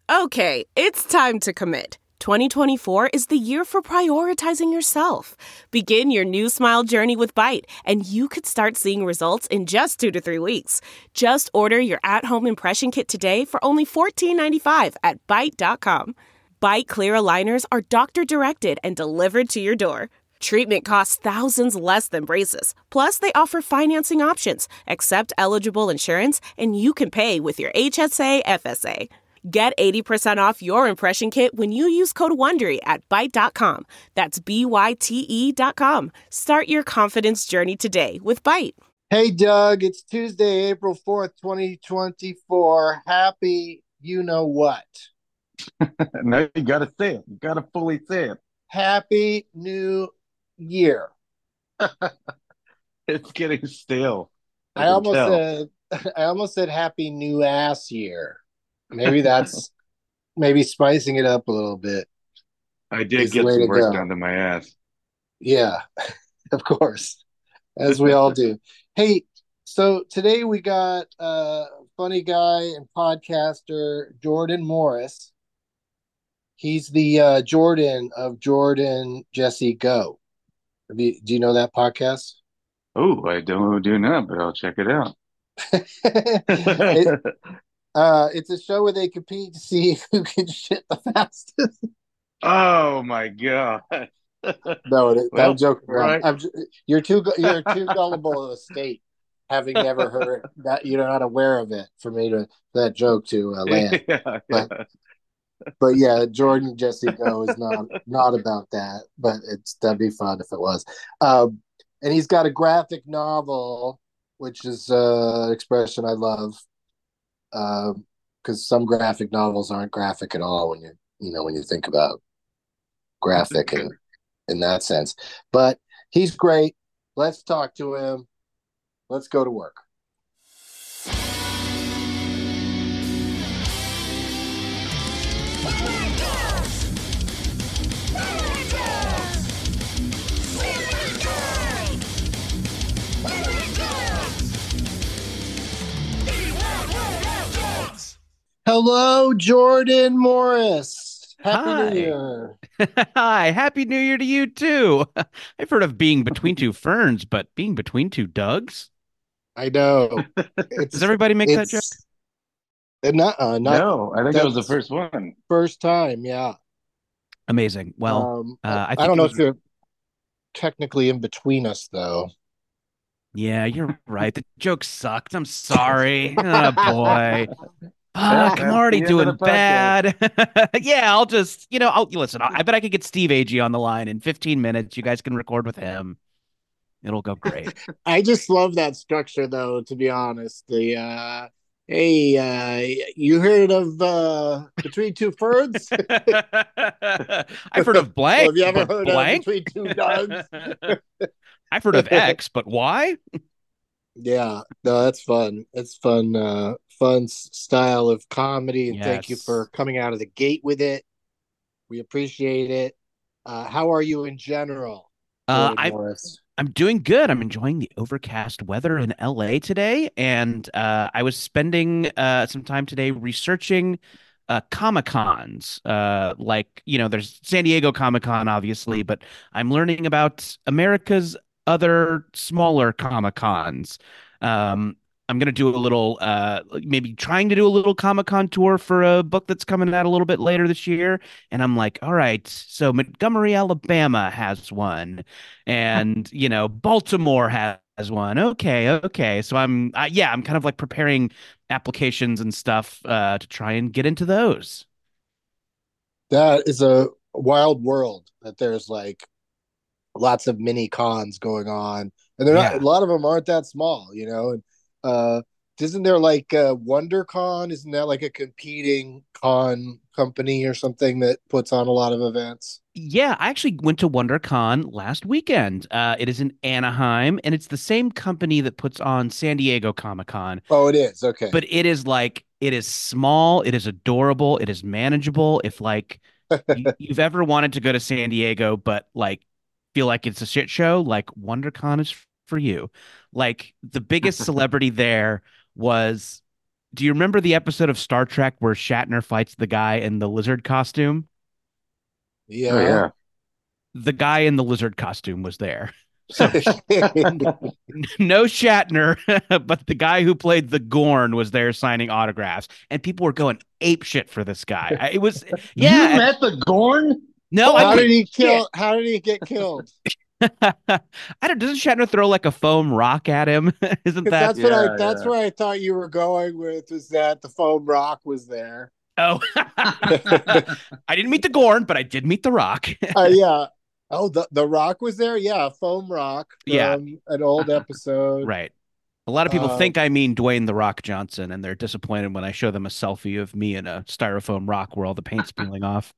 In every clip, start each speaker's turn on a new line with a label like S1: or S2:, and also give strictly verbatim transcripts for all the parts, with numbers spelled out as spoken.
S1: Okay, it's time to commit. twenty twenty-four is the year for prioritizing yourself. Begin your new smile journey with Byte, and you could start seeing results in just two to three weeks. Just order your at-home impression kit today for only fourteen ninety-five at byte dot com. Byte clear aligners are doctor-directed and delivered to your door. Treatment costs thousands less than braces. Plus, they offer financing options, accept eligible insurance, and you can pay with your H S A F S A. Get eighty percent off your impression kit when you use code WONDERY at byte dot com. That's B Y T E dot com. Start your confidence journey today with Byte.
S2: Hey, Doug, it's Tuesday, April fourth, twenty twenty-four. Happy you-know-what.
S3: No, you got to say it. You got to fully say it.
S2: Happy New Year.
S3: It's getting stale.
S2: I, I almost tell. said I almost said Happy New Ass Year. Maybe that's maybe spicing it up a little bit.
S3: I did get some work done to my ass.
S2: Yeah, of course, as we all do. Hey, so today we got a uh, funny guy and podcaster Jordan Morris. He's the uh, Jordan of Jordan Jesse Go. You, do you know that podcast?
S3: Oh, I don't do not, but I'll check it out.
S2: it, uh, it's a show where they compete to see who can shit the fastest.
S3: Oh my god!
S2: No, it, well, I'm joking around. Right. I'm, you're too you're too gullible of a state, having never heard that. You're not aware of it for me to for that joke to uh, land. Yeah, yeah. But, but yeah, Jordan Jesse Go is not not about that. But it's that'd be fun if it was. Um, and he's got a graphic novel, which is uh, an expression I love, because um, some graphic novels aren't graphic at all when you you know when you think about graphic in in that sense. But he's great. Let's talk to him. Let's go to work. Hello, Jordan Morris. Happy
S4: Hi.
S2: New Year.
S4: Hi. Happy New Year to you, too. I've heard of being between two ferns, but being between two Dougs?
S2: I know.
S4: Does everybody make that joke?
S2: Not, uh, not,
S3: no, I think that was the first one.
S2: First time, yeah.
S4: Amazing. Well,
S2: um,
S4: uh, I,
S2: I,
S4: think
S2: I don't know
S4: was...
S2: if you're technically in between us, though.
S4: Yeah, you're right. The joke sucked. I'm sorry. Oh, boy. Fuck, I'm already doing bad. Yeah, I'll just, you know, I'll listen. I bet I could get Steve Agee on the line in fifteen minutes. You guys can record with him. It'll go great.
S2: I just love that structure, though, to be honest. The, uh, hey, uh, you heard of uh, Between Two Ferns?
S4: I've heard of blank.
S2: Well, have you ever heard
S4: blank?
S2: of Between Two Dogs?
S4: I've heard of X, but why?
S2: Yeah, no, that's fun. It's fun, uh, fun style of comedy, and
S4: yes.
S2: Thank you for coming out of the gate with it. We appreciate it. Uh, how are you in general,
S4: uh, I, I'm doing good. I'm enjoying the overcast weather in L A today, and uh, I was spending uh, some time today researching uh, Comic-Cons. Uh, like, you know, there's San Diego Comic-Con, obviously, but I'm learning about America's other smaller Comic-Cons. Um, I'm going to do a little, uh, maybe trying to do a little Comic-Con tour for a book that's coming out a little bit later this year. And I'm like, all right, so Montgomery, Alabama has one. And, you know, Baltimore has one. Okay, okay. So I'm, uh, yeah, I'm kind of like preparing applications and stuff uh, to try and get into those.
S2: That is a wild world that there's like lots of mini cons going on, and they're not yeah. a lot of them aren't that small, you know. And uh isn't there like uh WonderCon? Isn't that like a competing con company or something that puts on a lot of events?
S4: Yeah, I actually went to WonderCon last weekend. Uh, it is in Anaheim, and it's the same company that puts on San Diego Comic-Con.
S2: Oh, it is? Okay.
S4: But it is like, it is small, it is adorable, it is manageable. If like you, you've ever wanted to go to San Diego, but like feel like it's a shit show, like WonderCon is for you. Like the biggest celebrity there was do you remember the episode of Star Trek where Shatner fights the guy in the lizard costume?
S2: Yeah.
S3: Oh, yeah.
S4: The guy in the lizard costume was there. So no Shatner, but the guy who played the Gorn was there signing autographs, and people were going ape shit for this guy. It was yeah.
S3: You met the Gorn?
S4: No,
S2: how
S4: I
S2: did he kill? How did he get killed?
S4: I don't. Doesn't Shatner throw like a foam rock at him? Isn't that?
S2: That's what
S3: Yeah,
S2: I. That's
S3: yeah.
S2: where I thought you were going with. Was that the foam rock was there?
S4: Oh, I didn't meet the Gorn, but I did meet the Rock.
S2: uh, yeah. Oh, the the rock was there. Yeah, foam rock. From
S4: Yeah.
S2: an old episode.
S4: Right. A lot of people
S2: Uh,
S4: think I mean Dwayne the Rock Johnson, and they're disappointed when I show them a selfie of me in a styrofoam rock where all the paint's peeling off.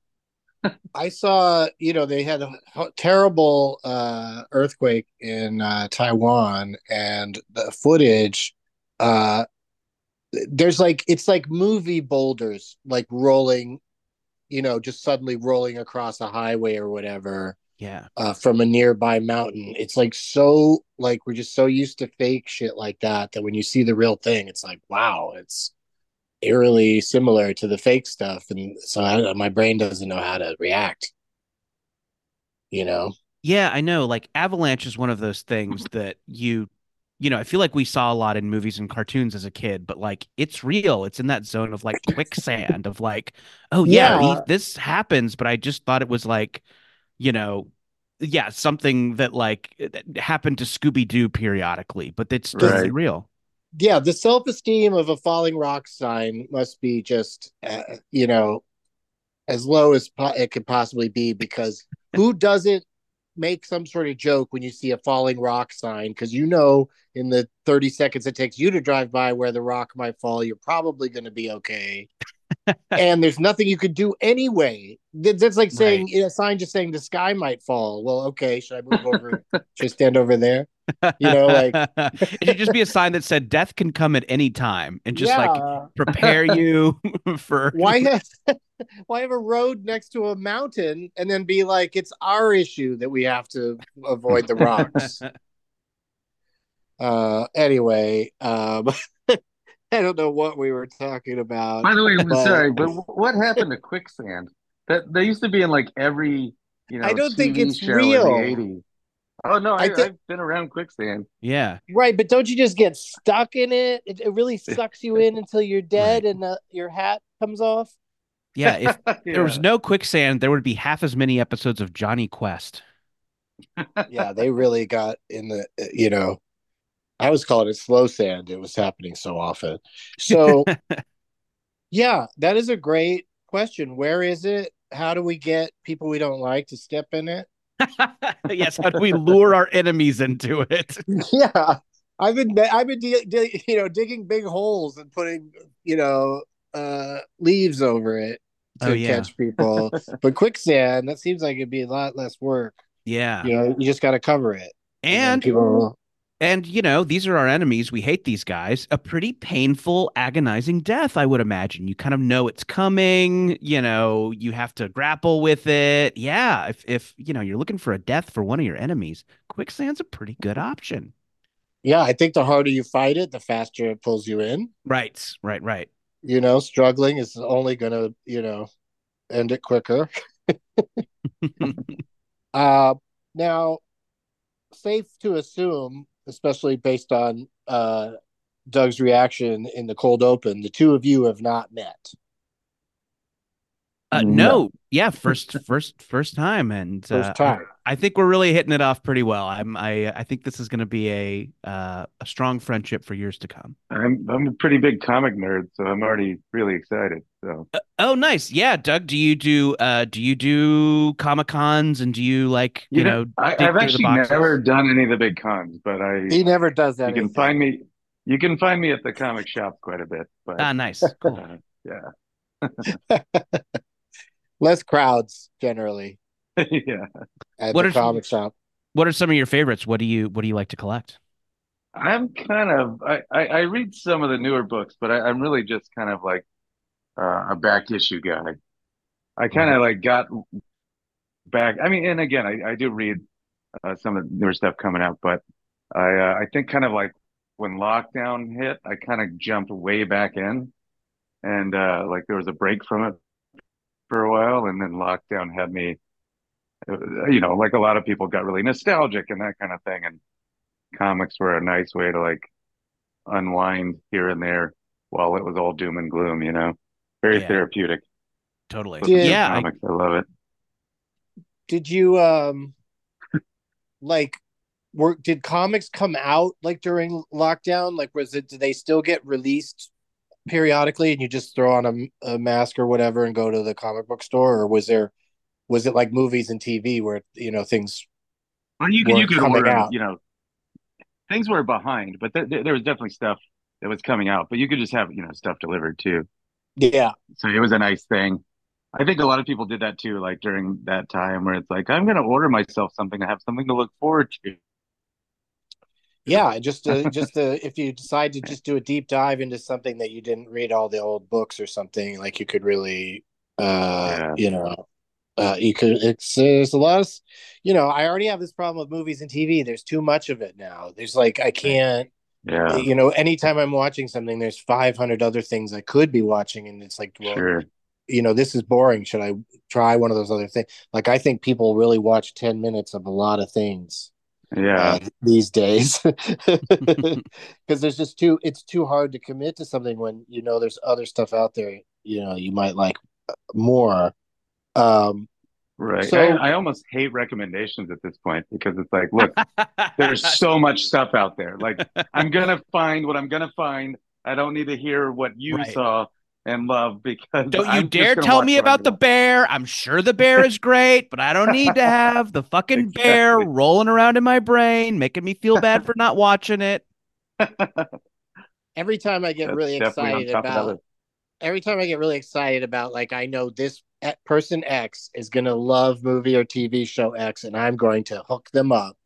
S2: I saw, you know, they had a terrible uh, earthquake in uh, Taiwan, and the footage. Uh, there's like it's like movie boulders, like rolling, you know, just suddenly rolling across a highway or whatever.
S4: Yeah.
S2: Uh, from a nearby mountain. It's like so, like we're just so used to fake shit like that that when you see the real thing, it's like, wow, it's eerily similar to the fake stuff, and so I, my brain doesn't know how to react. You know.
S4: Yeah, I know. Like Avalanche is one of those things that you, you know, I feel like we saw a lot in movies and cartoons as a kid, but like it's real. It's in that zone of like quicksand of like, oh yeah,
S2: Yeah.
S4: these, this happens, but I just thought it was like, you know, yeah, something that like happened to Scooby-Doo periodically, but it's totally
S3: Right.
S4: real.
S2: Yeah, the self-esteem of a falling rock sign must be just, uh, you know, as low as po- it could possibly be, because who doesn't make some sort of joke when you see a falling rock sign? Because you know, in the thirty seconds it takes you to drive by where the rock might fall, you're probably going to be okay. And there's nothing you could do anyway. That's like saying right. a sign just saying the sky might fall. Well, okay, should I move over? Should I stand over there? You know, like
S4: it should just be a sign that said death can come at any time and just
S2: yeah.
S4: like prepare you for
S2: why have why have a road next to a mountain and then be like it's our issue that we have to avoid the rocks. uh anyway, um I don't know what we were talking about.
S3: By the way,
S2: but...
S3: sorry, but what happened to quicksand? That they used to be in like every, you know,
S2: I don't
S3: T V
S2: think it's
S3: show
S2: real.
S3: in the eighties. Oh no, I, I th- I've been around quicksand.
S4: Yeah,
S2: right, but don't you just get stuck in it? It, it really sucks you in until you're dead, right. and uh, your hat comes off.
S4: Yeah, if
S3: yeah.
S4: there was no quicksand, there would be half as many episodes of Johnny Quest.
S2: Yeah, they really got in the, you know. I was calling it slow sand. It was happening so often. So, yeah, that is a great question. Where is it? How do we get people we don't like to step in it?
S4: Yes, how do we lure our enemies into it?
S2: Yeah, I've been I've been you know digging big holes and putting you know uh, leaves over it to
S4: oh, yeah.
S2: catch people. But quicksand, that seems like it'd be a lot less work.
S4: Yeah,
S2: you know, you just got to cover it,
S4: and,
S2: and people.
S4: And, you know, these are our enemies. We hate these guys. A pretty painful, agonizing death, I would imagine. You kind of know it's coming. You know, you have to grapple with it. Yeah. If, if you know, you're looking for a death for one of your enemies, quicksand's a pretty good option.
S2: Yeah. I think the harder you fight it, the faster it pulls you in.
S4: Right. Right. Right.
S2: You know, struggling is only going to, you know, end it quicker. uh, now, safe to assume, especially based on uh, Doug's reaction in the cold open, the two of you have not met.
S4: Uh, no. no, yeah, first, first, first time, and
S2: first
S4: uh,
S2: time.
S4: I, I think we're really hitting it off pretty well. I'm, I, I think this is going to be a, uh, a strong friendship for years to come.
S3: I'm, I'm a pretty big comic nerd, so I'm already really excited. So,
S4: uh, oh, nice, yeah, Doug. Do you do, uh, do you do Comic Cons, and do you like, you, you know? know
S3: I, I've actually never done any of the big cons, but I.
S2: He never does that.
S3: You can find me. You can find me at the comic shop quite a bit. But
S4: ah, nice, cool,
S3: uh, yeah.
S2: Less crowds generally.
S3: Yeah.
S2: At
S4: what
S2: the
S4: are,
S2: comic shop.
S4: What are some of your favorites? What do you What do you like to collect?
S3: I'm kind of I, I, I read some of the newer books, but I, I'm really just kind of like uh, a back issue guy. I kind of mm-hmm. like got back. I mean, and again, I, I do read uh, some of the newer stuff coming out, but I uh, I think kind of like when lockdown hit, I kind of jumped way back in, and uh, like there was a break from it for a while, and then lockdown had me, uh, you know, like a lot of people got really nostalgic and that kind of thing, and comics were a nice way to like unwind here and there while it was all doom and gloom, you know, very
S4: Yeah,
S3: therapeutic.
S4: totally.
S3: Flipping through
S4: Yeah, I,
S3: comics, I love it.
S2: Did you um like were did comics come out like during lockdown? Like was it did they still get released periodically and you just throw on a, a mask or whatever and go to the comic book store, or was there was it like movies and T V where you know things
S3: Well, you could you
S2: weren't
S3: could
S2: coming
S3: order them,
S2: out?
S3: you know, things were behind, but th th there was definitely stuff that was coming out, but you could just have, you know, stuff delivered too.
S2: Yeah.
S3: So it was a nice thing. I think a lot of people did that too, like during that time where it's like, I'm going to order myself something to have something to look forward to.
S2: Yeah, just uh, just uh, if you decide to just do a deep dive into something that you didn't read all the old books or something, like you could really, uh,
S3: Yeah,
S2: you know, uh, you could. It's there's a lot of, you know, I already have this problem with movies and T V. There's too much of it now. There's like I can't,
S3: yeah,
S2: you know, anytime I'm watching something, there's five hundred other things I could be watching, and it's like, well,
S3: sure.
S2: you know, this is boring. Should I try one of those other things? Like I think people really watch ten minutes of a lot of things
S3: Yeah,
S2: uh, these days because there's just too it's too hard to commit to something when you know there's other stuff out there you know you might like more. um
S3: right. I,
S2: so
S3: I almost hate recommendations at this point because it's like, look, there's so much stuff out there. Like, I'm going to find what I'm going to find. I don't need to hear what you
S4: right.
S3: saw and love because
S4: Don't you
S3: I'm just
S4: dare
S3: going to
S4: tell
S3: watch
S4: me
S3: what I'm
S4: about the
S3: going
S4: bear. I'm sure the bear is great, but I don't need to
S3: to
S4: have the fucking bear
S3: exactly.
S4: rolling around in my brain, making me feel bad for not watching it.
S2: every time I get
S3: That's
S2: really
S3: definitely on
S2: excited
S3: top of that
S2: about
S3: list.
S2: every time I get really excited about like I know this e- person X is going to love movie or T V show X and I'm going to hook them up,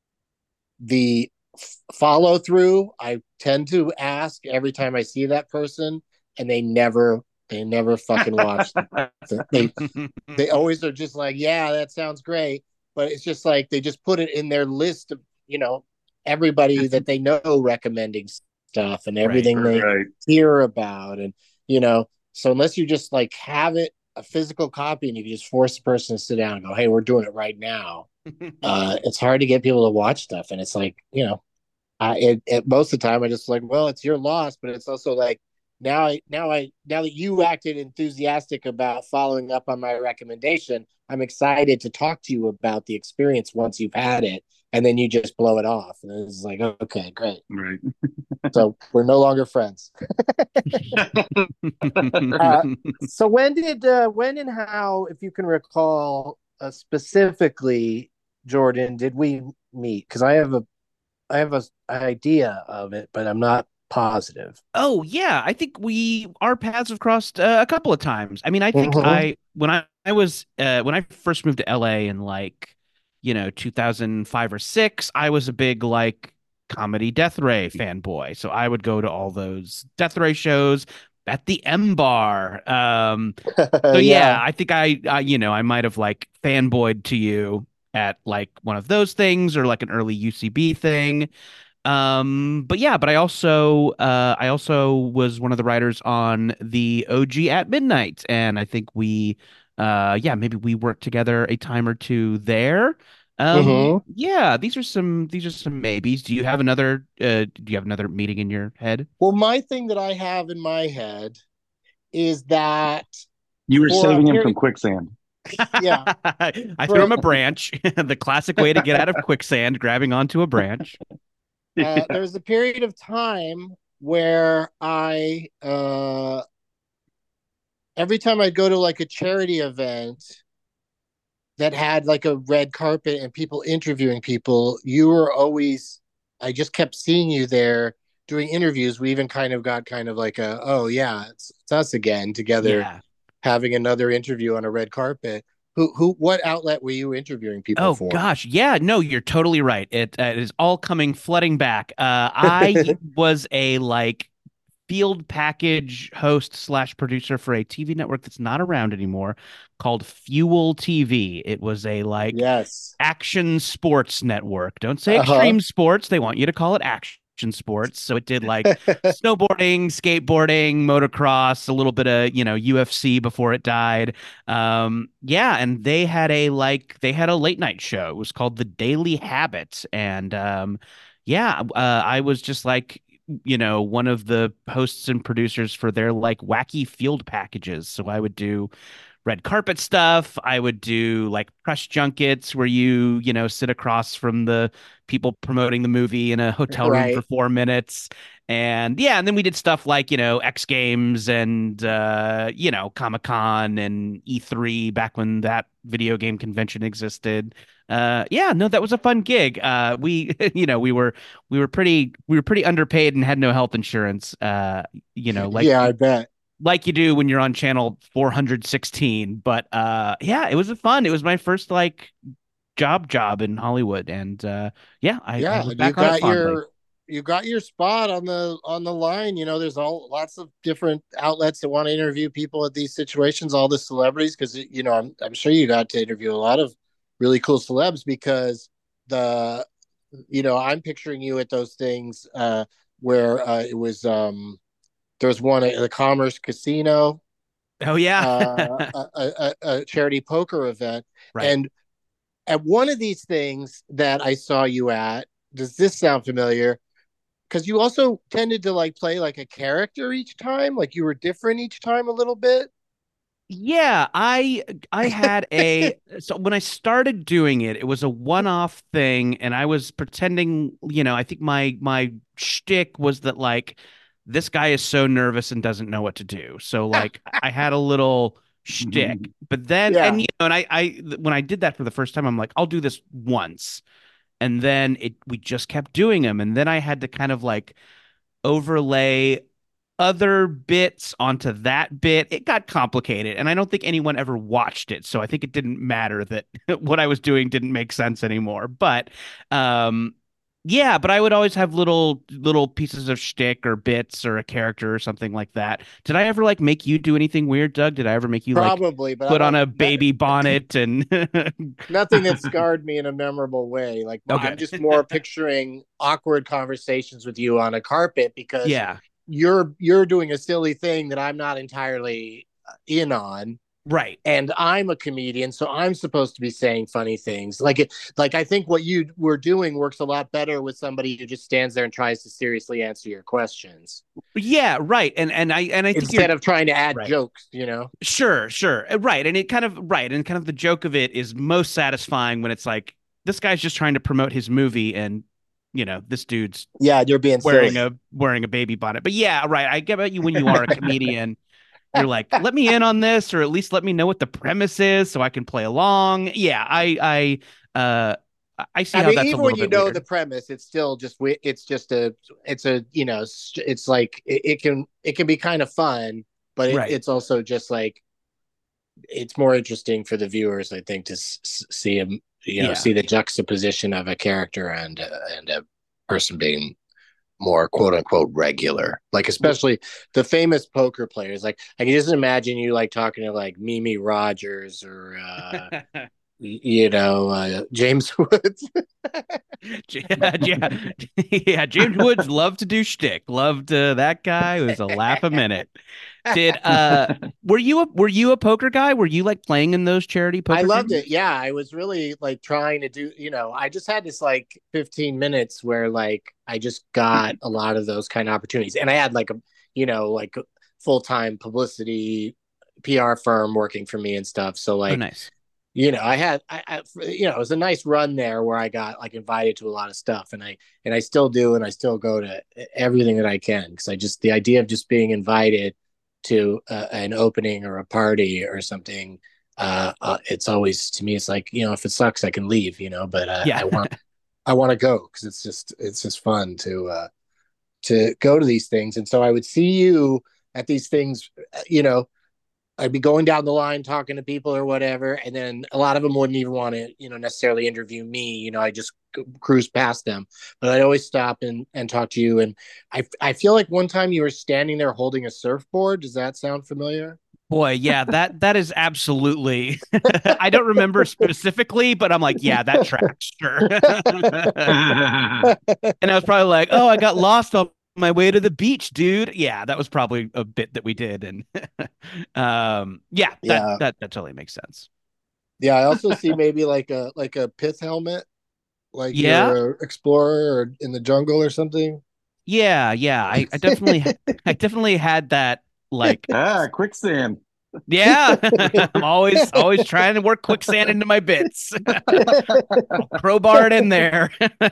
S2: the f- follow through I tend to ask every time I see that person, and they never they never fucking watch. They they always are just like, yeah, that sounds great, but it's just like they just put it in their list of you know everybody that they know recommending stuff and
S4: Right.
S2: everything they
S3: Right.
S2: hear about, and you know, so unless you just like have it a physical copy and you can just force the person to sit down and go, hey, we're doing it right now, uh, it's hard to get people to watch stuff. And it's like, you know, I, it, it, most of the time I just like, well, it's your loss, but it's also like now I, now I, now that you acted enthusiastic about following up on my recommendation, I'm excited to talk to you about the experience once you've had it. And then you just blow it off. And it's like, okay, great.
S3: Right.
S2: So we're no longer friends. uh, so when did, uh, when and how, if you can recall uh, specifically, Jordan, did we meet? Because I have a I have a an idea of it, but I'm not positive.
S4: Oh yeah, I think we our paths have crossed uh, a couple of times. I mean, I think
S2: Mm-hmm.
S4: I when I, I was uh, when I first moved to L A in like, you know, two thousand five or six, I was a big like comedy Death Ray fanboy. So I would go to all those Death Ray shows at the M Bar. Um, so yeah,
S2: Yeah.
S4: I think I, I you know, I might have like fanboyed to you at like one of those things or like an early U C B thing. Um, but yeah, but I also uh I also was one of the writers on the O G at Midnight, and I think we uh yeah, maybe we worked together a time or two there. Um,
S2: Mm-hmm.
S4: yeah, these are some these are some maybes. Do you have another uh do you have another meeting in your head?
S2: Well, my thing that I have in my head is that
S3: You were
S2: for a
S3: saving him from
S2: period,
S3: quicksand.
S2: yeah,
S4: I threw
S2: for
S4: him a branch, the classic way to get out of quicksand, grabbing onto a branch.
S2: uh,
S3: Yeah.
S2: there was a period of time where I uh every time I'd go to like a charity event that had like a red carpet and people interviewing people, you were always, I just kept seeing you there doing interviews. We even kind of got kind of like a, oh yeah, it's, it's us again together
S4: Yeah.
S2: having another interview on a red carpet. Who, who, what outlet were you interviewing people
S4: Oh
S2: for?
S4: gosh, yeah, no, you're totally right. It, uh, it is all coming flooding back. Uh, I was a like field package host slash producer for a T V network that's not around anymore called Fuel T V. It was a like
S2: Yes.
S4: action sports network. Don't say
S2: Uh huh.
S4: extreme sports. They want you to call it action sports. So it did like snowboarding, skateboarding, motocross, a little bit of, you know, U F C before it died. Um, yeah, and they had a like they had a late night show. It was called The Daily Habit. And um, yeah, uh, I was just like, you know, one of the hosts and producers for their like wacky field packages. So I would do red carpet stuff. I would do like press junkets where you, you know, sit across from the people promoting the movie in a hotel room for
S2: Right.
S4: four minutes. And yeah, and then we did stuff like, you know, X Games and, uh, you know, Comic Con and E three back when that video game convention existed. Uh, yeah, no, that was a fun gig. Uh, we, you know, we were, we were pretty, we were pretty underpaid and had no health insurance. Uh, you know, like,
S2: Yeah, I bet.
S4: like you do when you're on channel four hundred sixteen. But uh, yeah, it was fun. It was my first like job job in Hollywood, and uh, yeah, I, I
S2: Yeah,
S4: look
S2: you
S4: back on it
S2: got
S4: fondly.
S2: your you got your spot on the on the line. You know, there's all lots of different outlets that want to interview people at these situations, all the celebrities, because you know, I'm I'm sure you got to interview a lot of really cool celebs because the you know, I'm picturing you at those things uh where uh it was um there was one at the Commerce Casino,
S4: Oh yeah,
S2: uh a, a, a charity poker event.
S4: right.
S2: And at one of these things that I saw you at, does this sound familiar? Because you also tended to like play like a character each time, like you were different each time a little bit.
S4: Yeah, I I had a so when I started doing it, it was a one-off thing, and I was pretending, you know, I think my my shtick was that like this guy is so nervous and doesn't know what to do. So like I had a little shtick, but then and
S2: Yeah,
S4: you know, and I I when I did that for the first time, I'm like, I'll do this once, and then it we just kept doing them, and then I had to kind of like overlay other bits onto that bit. It got complicated, and I don't think anyone ever watched it, so I think it didn't matter that what I was doing didn't make sense anymore. But um yeah, but I would always have little little pieces of shtick or bits or a character or something like that. Did I ever like make you do anything weird, Doug? Did I ever make you like
S2: probably, but I
S4: put on
S2: don't.
S4: a
S2: Not,
S4: baby bonnet and
S2: nothing that scarred me in a memorable way. Like
S4: oh
S2: I'm
S4: good.
S2: just more picturing awkward conversations with you on a carpet because
S4: Yeah,
S2: you're you're doing a silly thing that I'm not entirely in on.
S4: right.
S2: And I'm a comedian, so I'm supposed to be saying funny things. Like it, like I think what you were doing works a lot better with somebody who just stands there and tries to seriously answer your questions
S4: Yeah, right. And and I and I think you're
S2: instead of trying to add
S4: right.
S2: jokes. You know?
S4: Sure, sure. Uh, Right. And it kind of right. And kind of the joke of it is most satisfying when it's like this guy's just trying to promote his movie and you know, this dude's
S2: Yeah, you're being
S4: wearing
S2: silly.
S4: a wearing a baby bonnet. But yeah, right. I get about you when you are a comedian, you're like, let me in on this, or at least let me know what the premise is so I can play along. Yeah, I I uh I see
S2: I
S4: how
S2: mean,
S4: that's a
S2: even when
S4: little
S2: you
S4: bit
S2: know the
S4: weird.
S2: premise, it's still just it's just a it's a you know it's like it, it can it can be kind of fun, but it,
S4: Right.
S2: it's also just like it's more interesting for the viewers, I think, to s- see him, you know,
S4: Yeah.
S2: see the juxtaposition of a character and uh, and a person being more quote unquote regular. Like especially the famous poker players. Like I can just imagine you like talking to like Mimi Rogers or uh, you know uh, James Woods.
S4: Yeah, yeah, yeah. James Woods loved to do shtick. Loved uh, that guy was a laugh a minute. Did uh, were you a were you a poker guy? Were you like playing in those charity
S2: I
S4: poker
S2: loved it.
S4: tournaments?
S2: Yeah, I was really like trying to do, you know, I just had this like fifteen minutes where like I just got a lot of those kind of opportunities. And I had like a, you know, like full-time publicity P R firm working for me and stuff. So
S4: Oh,
S2: like,
S4: nice.
S2: you know, I had I, I you know, it was a nice run there where I got like invited to a lot of stuff and I and I still do and I still go to everything that I can because I just the idea of just being invited to uh, an opening or a party or something uh, uh, it's always to me it's like you know if it sucks I can leave you know but uh,
S4: Yeah.
S2: I want I want to go because it's just it's just fun to uh, to go to these things and so I would see you at these things you know I'd be going down the line talking to people or whatever, and then a lot of them wouldn't even want to, you know, necessarily interview me. You know, I just cruise past them, but I'd always stop and and talk to you. And I I feel like one time you were standing there holding a surfboard. Does that sound familiar?
S4: Boy, yeah, that that is absolutely. I don't remember specifically, but I'm like, yeah, that tracks, sure. And I was probably like, oh, I got lost on my way to the beach, dude. Yeah, that was probably a bit that we did, and um, yeah, that
S2: Yeah.
S4: that that totally makes sense.
S2: Yeah, I also see maybe like a like a pith helmet, like
S4: Yeah,
S2: you're an explorer or in the jungle or something.
S4: yeah, yeah. I, I definitely, I definitely had that. Like,
S3: Ah, quicksand.
S4: yeah, I'm always always trying to work quicksand into my bits. I'll crowbar it in there.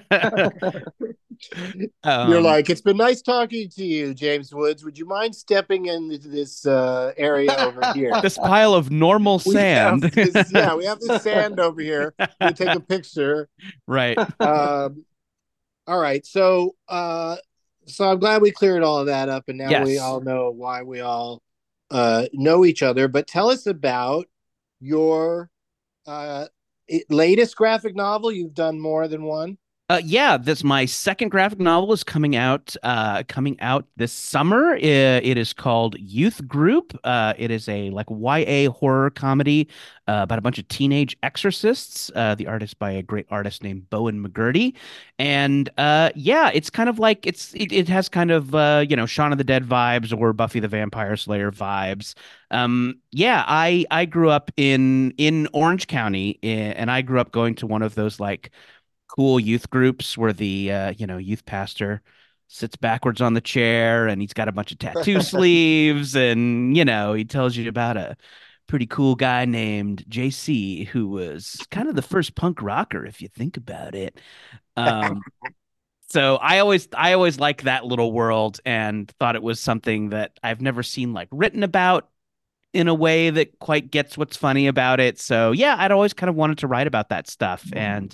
S2: You're
S4: um,
S2: like, it's been nice talking to you, James Woods. Would you mind stepping into this uh, area over here?
S4: this pile of normal
S2: We have
S4: sand.
S2: this, yeah, we have this sand over here. We take a picture.
S4: Right.
S2: Um, all right, so uh, so I'm glad we cleared all of that up, and now we
S4: Yes.
S2: all know why we all uh, know each other. But tell us about your uh, latest graphic novel. You've done more than one.
S4: Uh, yeah, this my second graphic novel is coming out uh coming out this summer. I- It is called Youth Group. Uh, it is a like Y A horror comedy uh, about a bunch of teenage exorcists. Uh, the artist by a great artist named Bowen McGurdy, and uh, yeah, it's kind of like it's it, it has kind of uh, you know Shaun of the Dead vibes or Buffy the Vampire Slayer vibes. Um, yeah, I I grew up in in Orange County, eh, and I grew up going to one of those like cool youth groups where the uh, you know youth pastor sits backwards on the chair and he's got a bunch of tattoo sleeves and you know he tells you about a pretty cool guy named J C who was kind of the first punk rocker if you think about it. Um, so I always I always liked that little world and thought it was something that I've never seen like written about in a way that quite gets what's funny about it. So yeah, I'd always kind of wanted to write about that stuff and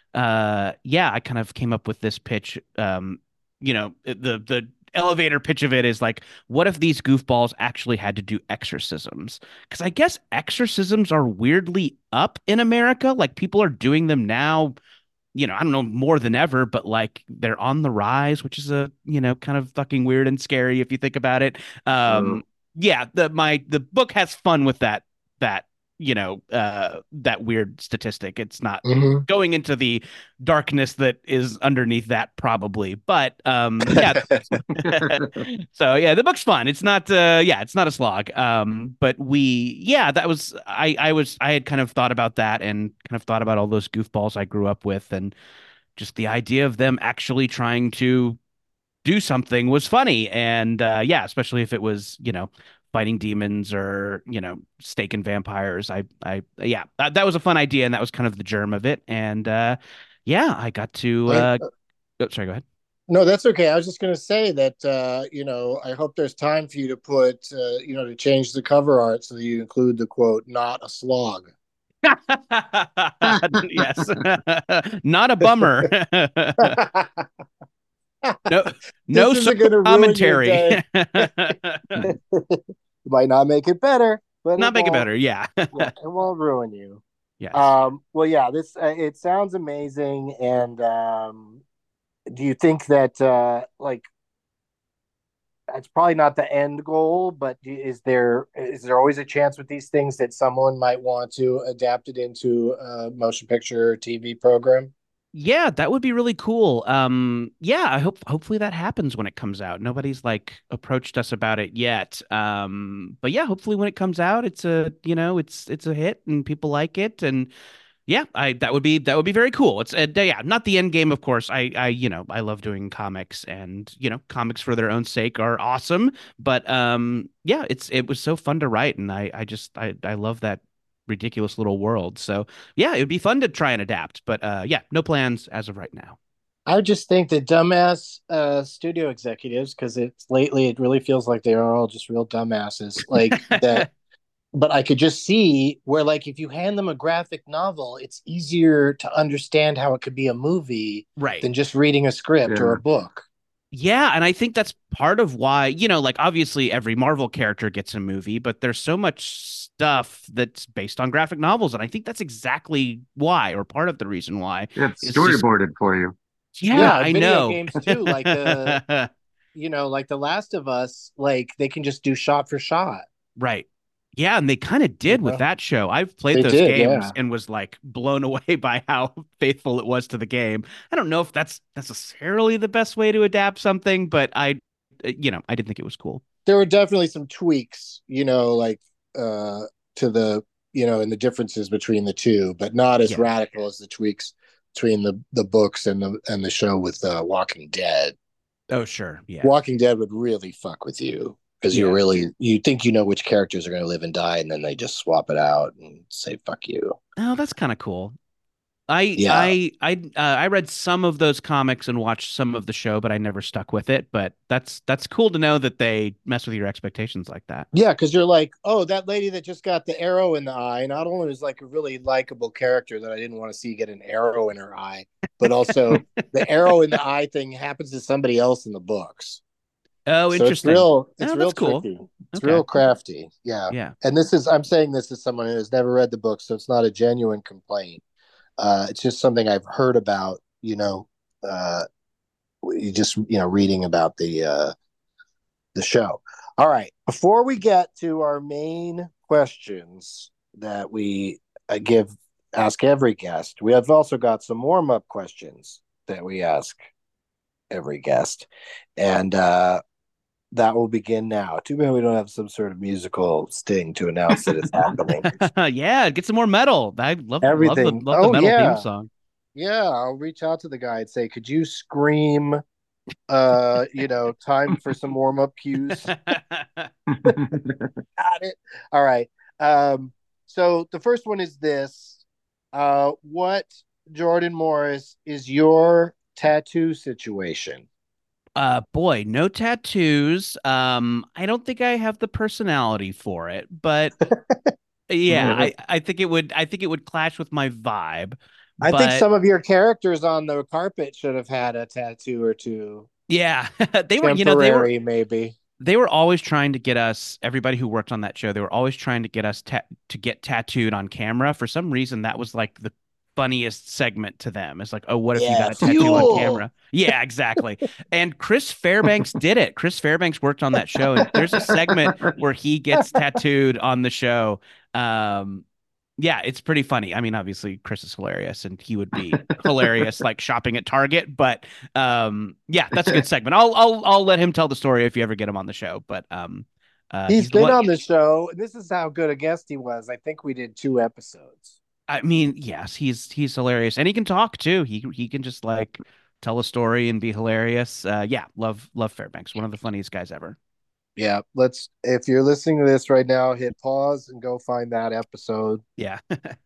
S4: uh yeah, I kind of came up with this pitch. Um you know, the the elevator pitch of it is like, what if these goofballs actually had to do exorcisms? Because I guess exorcisms are weirdly up in America. Like people are doing them now, you know, I don't know, more than ever, but like they're on the rise, which is a, you know, kind of fucking weird and scary if you think about it.
S3: Mm.
S4: Um, yeah, the my the book has fun with that that, you know, uh that weird statistic. It's not
S2: Mm-hmm.
S4: going into the darkness that is underneath that probably. But um yeah, so yeah, the book's fun. It's not uh yeah, it's not a slog. Um but we yeah, that was I I was I had kind of thought about that and kind of thought about all those goofballs I grew up with and just the idea of them actually trying to do something was funny. And uh yeah, especially if it was, you know, fighting demons or, you know, staking vampires. I I yeah, that, that was a fun idea and that was kind of the germ of it. And uh yeah, I got to
S2: And
S4: uh oh, sorry, go ahead.
S2: no, that's okay. I was just going to say that, uh, you know, I hope there's time for you to put, uh, you know, to change the cover art so that you include the quote, not a slog.
S4: Yes. Not a bummer. No,
S2: This
S4: no
S2: isn't
S4: social
S2: going to ruin your
S4: commentary.
S2: day. It might not make it better, but
S4: Not
S2: it
S4: make it
S2: won't.
S4: better. Yeah.
S2: Yeah, it won't ruin you.
S4: Yes.
S2: Um, well, yeah, this uh, it sounds amazing. And um, do you think that uh, like it's probably not the end goal, but do, is there is there always a chance with these things that someone might want to adapt it into a motion picture or T V program?
S4: Yeah, that would be really cool. Um, yeah, I hope hopefully that happens when it comes out. Nobody's like approached us about it yet. Um, but yeah, hopefully when it comes out, it's a, you know, it's it's a hit and people like it. And yeah, I that would be that would be very cool. It's uh, yeah, not the end game, of course. I I you know, I love doing comics and, you know, comics for their own sake are awesome. But um, yeah, it's it was so fun to write and I I just I I love that ridiculous little world. So yeah, it would be fun to try and adapt. But uh, yeah, no plans as of right now.
S2: I just think that dumbass uh, studio executives, because it's lately it really feels like they are all just real dumbasses, like that. But I could just see where, like, if you hand them a graphic novel, it's easier to understand how it could be a movie
S4: Right.
S2: than just reading a script or
S3: Yeah.
S2: a book.
S4: Yeah, and I think that's part of why, you know, like obviously every Marvel character gets a movie, but there's so much stuff that's based on graphic novels, and I think that's exactly why, or part of the reason why.
S3: Yeah, it's
S4: It's just,
S3: storyboarded for you.
S4: yeah,
S2: Yeah,
S4: I
S2: video
S4: know.
S2: games too, like the you know, like The Last of Us, like they can just do shot for shot.
S4: Right. Yeah, and they kind of did with
S2: Yeah.
S4: that show. I've played
S2: They
S4: those
S2: did,
S4: games
S2: yeah.
S4: and was like blown away by how faithful it was to the game. I don't know if that's necessarily the best way to adapt something, but I, you know, I did think it was cool.
S2: There were definitely some tweaks, you know, like uh to the you know, and the differences between the two, but not as
S4: Yeah.
S2: radical as the tweaks between the the books and the and the show with uh, Walking Dead.
S4: Oh, sure. Yeah.
S2: Walking Dead would really fuck with you because you
S4: Yeah.
S2: really you think you know which characters are going to live and die, and then they just swap it out and say fuck you.
S4: Oh, that's kind of cool. I
S2: Yeah,
S4: I I uh, I read some of those comics and watched some of the show, but I never stuck with it. But that's that's cool to know that they mess with your expectations like that.
S2: yeah, because you're like, oh, that lady that just got the arrow in the eye. Not only is like a really likable character that I didn't want to see get an arrow in her eye, but also the arrow in the eye thing happens to somebody else in the books.
S4: Oh,
S2: So it's
S4: interesting.
S2: real, it's
S4: Oh,
S2: real
S4: that's cool.
S2: tricky. It's
S4: Okay.
S2: real crafty. Yeah.
S4: Yeah.
S2: And this is, I'm saying this as someone who has never read the book, so it's not a genuine complaint. Uh, it's just something I've heard about, you know, uh, you just, you know, reading about the, uh, the show. All right. Before we get to our main questions that we uh, give, ask every guest, we have also got some warm up questions that we ask every guest. And, uh, that will begin now. Too bad we don't have some sort of musical sting to announce that it's happening.
S4: Yeah, get some more metal. I love love the
S2: Everything.
S4: love the
S2: Oh
S4: metal theme
S2: yeah,
S4: song.
S2: yeah. I'll reach out to the guy and say, could you scream? Uh, you know, time for some warm up cues. Got it. All right. Um, so the first one is this. Uh, what Jordan Morris is your tattoo situation?
S4: Uh, boy, no tattoos. Um, I don't think I have the personality for it, but yeah, I I think it would I think it would clash with my vibe.
S2: I think
S4: But
S2: some of your characters on the carpet should have had a tattoo or two.
S4: yeah, they were, you know, they were
S2: Temporary, maybe.
S4: they were always trying to get us, everybody who worked on that show, they were always trying to get us ta to get tattooed on camera. For some reason, that was like the funniest segment to them. It's like, oh, what if you
S2: Yeah,
S4: got a tattoo on
S2: fuel.
S4: camera? Yeah, exactly. And Chris Fairbanks did it. Chris Fairbanks worked on that show, and there's a segment where he gets tattooed on the show. Um, yeah, it's pretty funny. I mean, obviously Chris is hilarious and he would be hilarious like shopping at Target, but um yeah, that's a good segment. I'll I'll I'll let him tell the story if you ever get him on the show, but um uh
S2: He's
S4: he's the
S2: been
S4: one.
S2: on the show. This is how good a guest he was. I think we did two episodes.
S4: I mean, yes, he's he's hilarious and he can talk too. He he can just like tell a story and be hilarious. Uh yeah, love love Fairbanks. One of the funniest guys ever.
S2: Yeah, let's. If you're listening to this right now, hit pause and go find that episode.
S4: Yeah.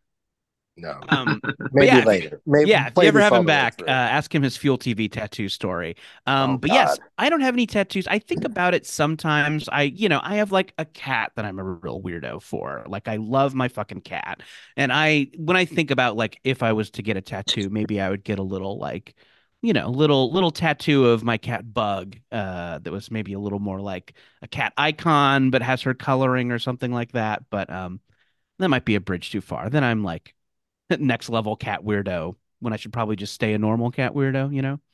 S2: No,
S4: Um, but
S2: maybe
S4: yeah, if you,
S2: later. Maybe
S4: yeah, if you
S2: play
S4: ever
S2: this
S4: have
S2: all
S4: him
S2: the way
S4: back, uh,
S2: through.
S4: ask him his Fuel T V tattoo story. Um,
S2: Oh
S4: but yes,
S2: God.
S4: I don't have any tattoos. I think about it sometimes. I, you know, I have like a cat that I'm a real weirdo for. Like I love my fucking cat. And I, when I think about like if I was to get a tattoo, maybe I would get a little like, you know, little little tattoo of my cat Bug, uh, that was maybe a little more like a cat icon, but has her coloring or something like that. But um, that might be a bridge too far. Then I'm like next level cat weirdo when I should probably just stay a normal cat weirdo, you know?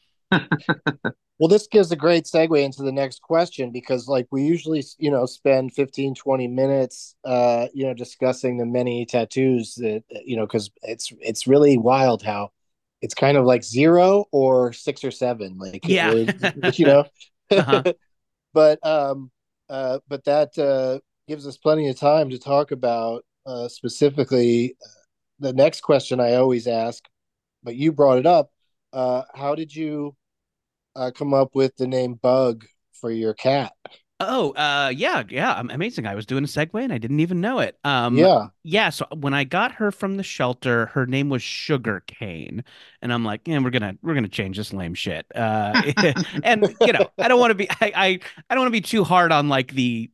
S2: Well, this gives a great segue into the next question because, like, we usually, you know, spend fifteen, twenty minutes, uh, you know, discussing the many tattoos that, you know, because it's it's really wild how it's kind of like zero or six or seven, like,
S4: Yeah.
S2: uh, you know.
S4: Uh-huh.
S2: But um, uh, but that uh, gives us plenty of time to talk about uh, specifically uh, the next question I always ask, but you brought it up. Uh, how did you uh, come up with the name Bug for your cat?
S4: Oh, uh, yeah, yeah, am- amazing. I was doing a segue and I didn't even know it. Um,
S2: Yeah.
S4: yeah, so when I got her from the shelter, her name was Sugar Cane, and I'm like, yeah, we're gonna we're gonna change this lame shit. Uh, and you know, I don't want to be I, I I don't want to be too hard on like the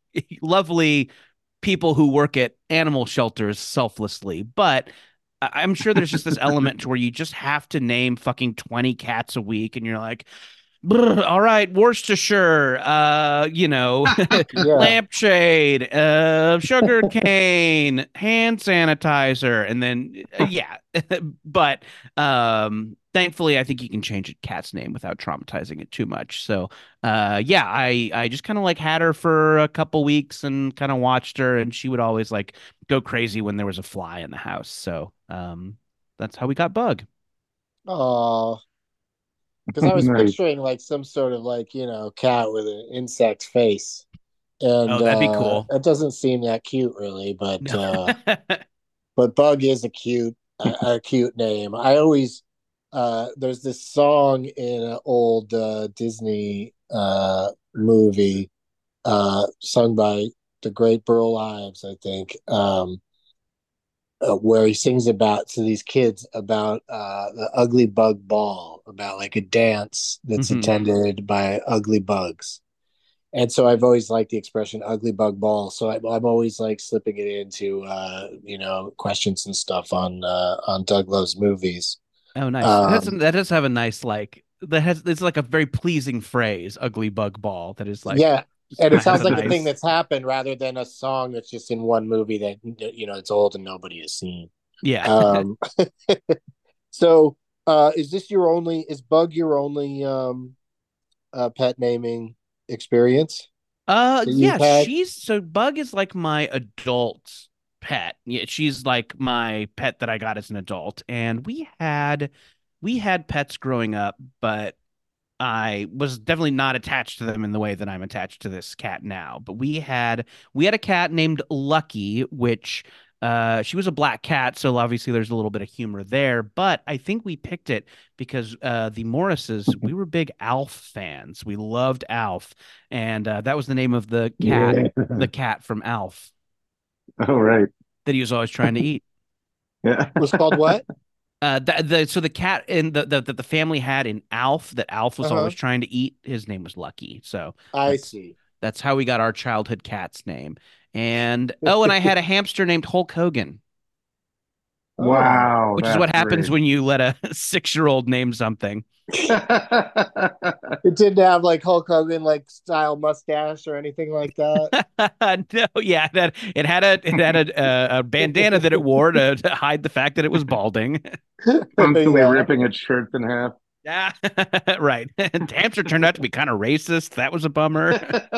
S4: lovely people who work at animal shelters selflessly, but I- I'm sure there's just this element to where you just have to name fucking twenty cats a week, and you're like, Brr, all right, Worcestershire, uh, you know,
S2: Yeah.
S4: lampshade, uh, sugar cane, hand sanitizer, and then uh, yeah. But um, thankfully, I think you can change a cat's name without traumatizing it too much. So, uh, yeah, I I just kind of like had her for a couple weeks and kind of watched her, and she would always like go crazy when there was a fly in the house. So, um, that's how we got Bug.
S2: Oh, because I was
S3: Nice.
S2: picturing like some sort of like, you know, cat with an insect face. And
S4: Oh, that'd be
S2: uh
S4: cool.
S2: it doesn't seem that cute really, but
S4: No.
S2: uh but Bug is a cute a, a cute name. I always uh there's this song in an old uh Disney uh movie uh sung by the great Burl Ives, I think. Um uh, where he sings about to these kids about uh, the ugly bug ball, about like a dance that's
S4: hmm
S2: attended by ugly bugs. And so I've always liked the expression "ugly bug ball." So I'm, I'm always like slipping it into uh, you know questions and stuff on uh, on Doug Love's movies.
S4: Oh, nice. That's
S2: Um,
S4: that does have a nice like that has it's like a very pleasing phrase, ugly bug ball, that is like
S2: yeah,
S4: just
S2: and
S4: kind
S2: it
S4: of has
S2: sounds
S4: a
S2: like a thing
S4: nice
S2: that's happened rather than a song that's just in one movie that you know it's old and nobody has seen.
S4: yeah.
S2: Um, so uh, is this your only? Is Bug your only um, uh, pet naming experience
S4: Uh
S2: that you've
S4: yeah,
S2: had?
S4: she's so Bug is like my adult pet. Yeah, she's like my pet that I got as an adult. And we had we had pets growing up, but I was definitely not attached to them in the way that I'm attached to this cat now. But we had we had a cat named Lucky, which uh, she was a black cat, so obviously there's a little bit of humor there. But I think we picked it because uh, the Morrises, we were big Alf fans. We loved Alf, and uh, that was the name of the cat,
S3: Yeah.
S4: the cat from Alf
S3: Oh, right.
S4: that he was always trying to eat.
S3: Yeah.
S2: Was called what?
S4: Uh, the, the so the cat in the, the that the family had in Alf that Alf was
S2: Uh
S4: always
S2: huh.
S4: trying to eat. His name was Lucky. So
S2: I
S4: that's
S2: see.
S4: that's how we got our childhood cat's name. And oh, and I had a hamster named Hulk Hogan,
S2: Oh,
S3: Wow,
S4: which is
S3: that's
S4: what happens
S3: great.
S4: when you let a six year old name something.
S2: it didn't have like Hulk Hogan like style mustache or anything like that.
S4: No, yeah, that it had a it had a, a, a bandana that it wore to, to hide the fact that it was balding.
S3: Constantly
S2: yeah.
S3: ripping its shirts in half.
S4: Yeah, right. And hamster turned out to be kind of racist. That was a bummer.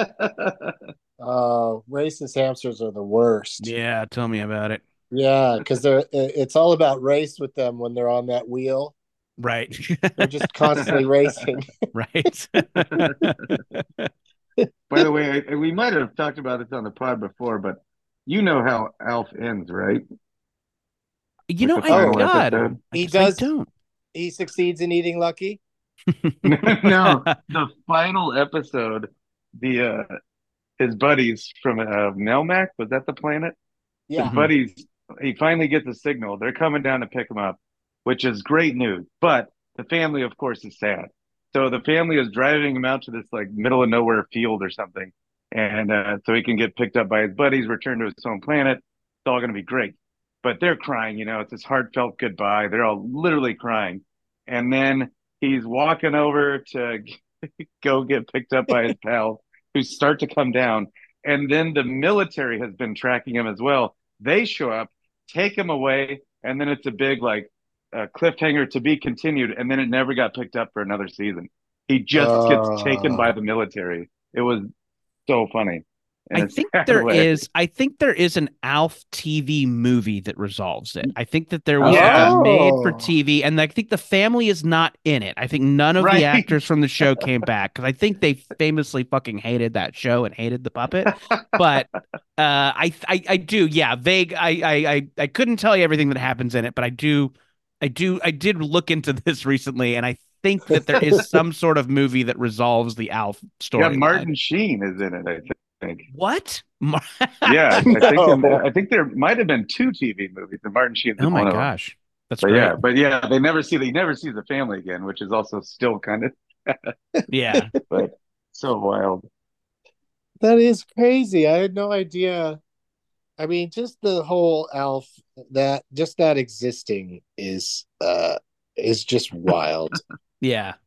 S2: Uh, racist hamsters are the worst.
S4: Yeah, tell me about it.
S2: Yeah, because they're it's all about race with them when they're on that wheel.
S4: Right.
S2: They're just constantly racing.
S4: Right.
S3: By the way, I, we might have talked about this on the pod before, but you know how Alf ends, right?
S4: You
S3: Like
S4: know,
S3: the
S4: I
S3: final
S2: Oh,
S4: God,
S3: episode.
S4: I
S2: he
S4: guess I
S2: does.
S4: don't.
S2: He succeeds in eating Lucky.
S3: No, the final episode, the uh his buddies from uh, Melmac, was that the planet? His
S2: Yeah.
S4: Mhm.
S3: buddies, he finally gets a signal. They're coming down to pick him up, which is great news. But the family, of course, is sad. So the family is driving him out to this like middle of nowhere field or something, and uh, so he can get picked up by his buddies, return to his home planet. It's all going to be great. But they're crying, you know, it's this heartfelt goodbye. They're all literally crying. And then he's walking over to go get picked up by his pals who start to come down. And then the military has been tracking him as well. They show up, take him away, and then it's a big like uh, cliffhanger to be continued. And then it never got picked up for another season. He just gets taken by
S2: Uh,
S3: the military. It was so funny in
S4: I
S3: a
S4: think
S3: sad
S4: there
S3: way.
S4: is I think there is an Alf T V movie that resolves it. I think that there was like a
S3: Yeah,
S4: made for
S2: oh,
S4: T V, and I think the family is not in it. I think none of the
S3: right.
S4: actors from the show came back because I think they famously fucking hated that show and hated the puppet. But uh, I, I I do, yeah, vague. I, I I I couldn't tell you everything that happens in it, but I do I do I did look into this recently, and I think that there is some sort of movie that resolves the Alf
S3: Yeah,
S4: storyline.
S3: Martin Sheen is in it, I think.
S4: What?
S3: Yeah, I think in,
S2: no.
S3: I think there might have been two T V movies, and Martin Sheen's
S4: Oh
S3: in
S4: my
S3: one of them.
S4: gosh. That's
S3: But yeah,
S4: great.
S3: but yeah, they never see they never see the family again, which is also still kind of
S4: Yeah.
S3: but so wild.
S2: That is crazy. I had no idea. I mean, just the whole Alf that just that existing is uh is just wild.
S4: Yeah.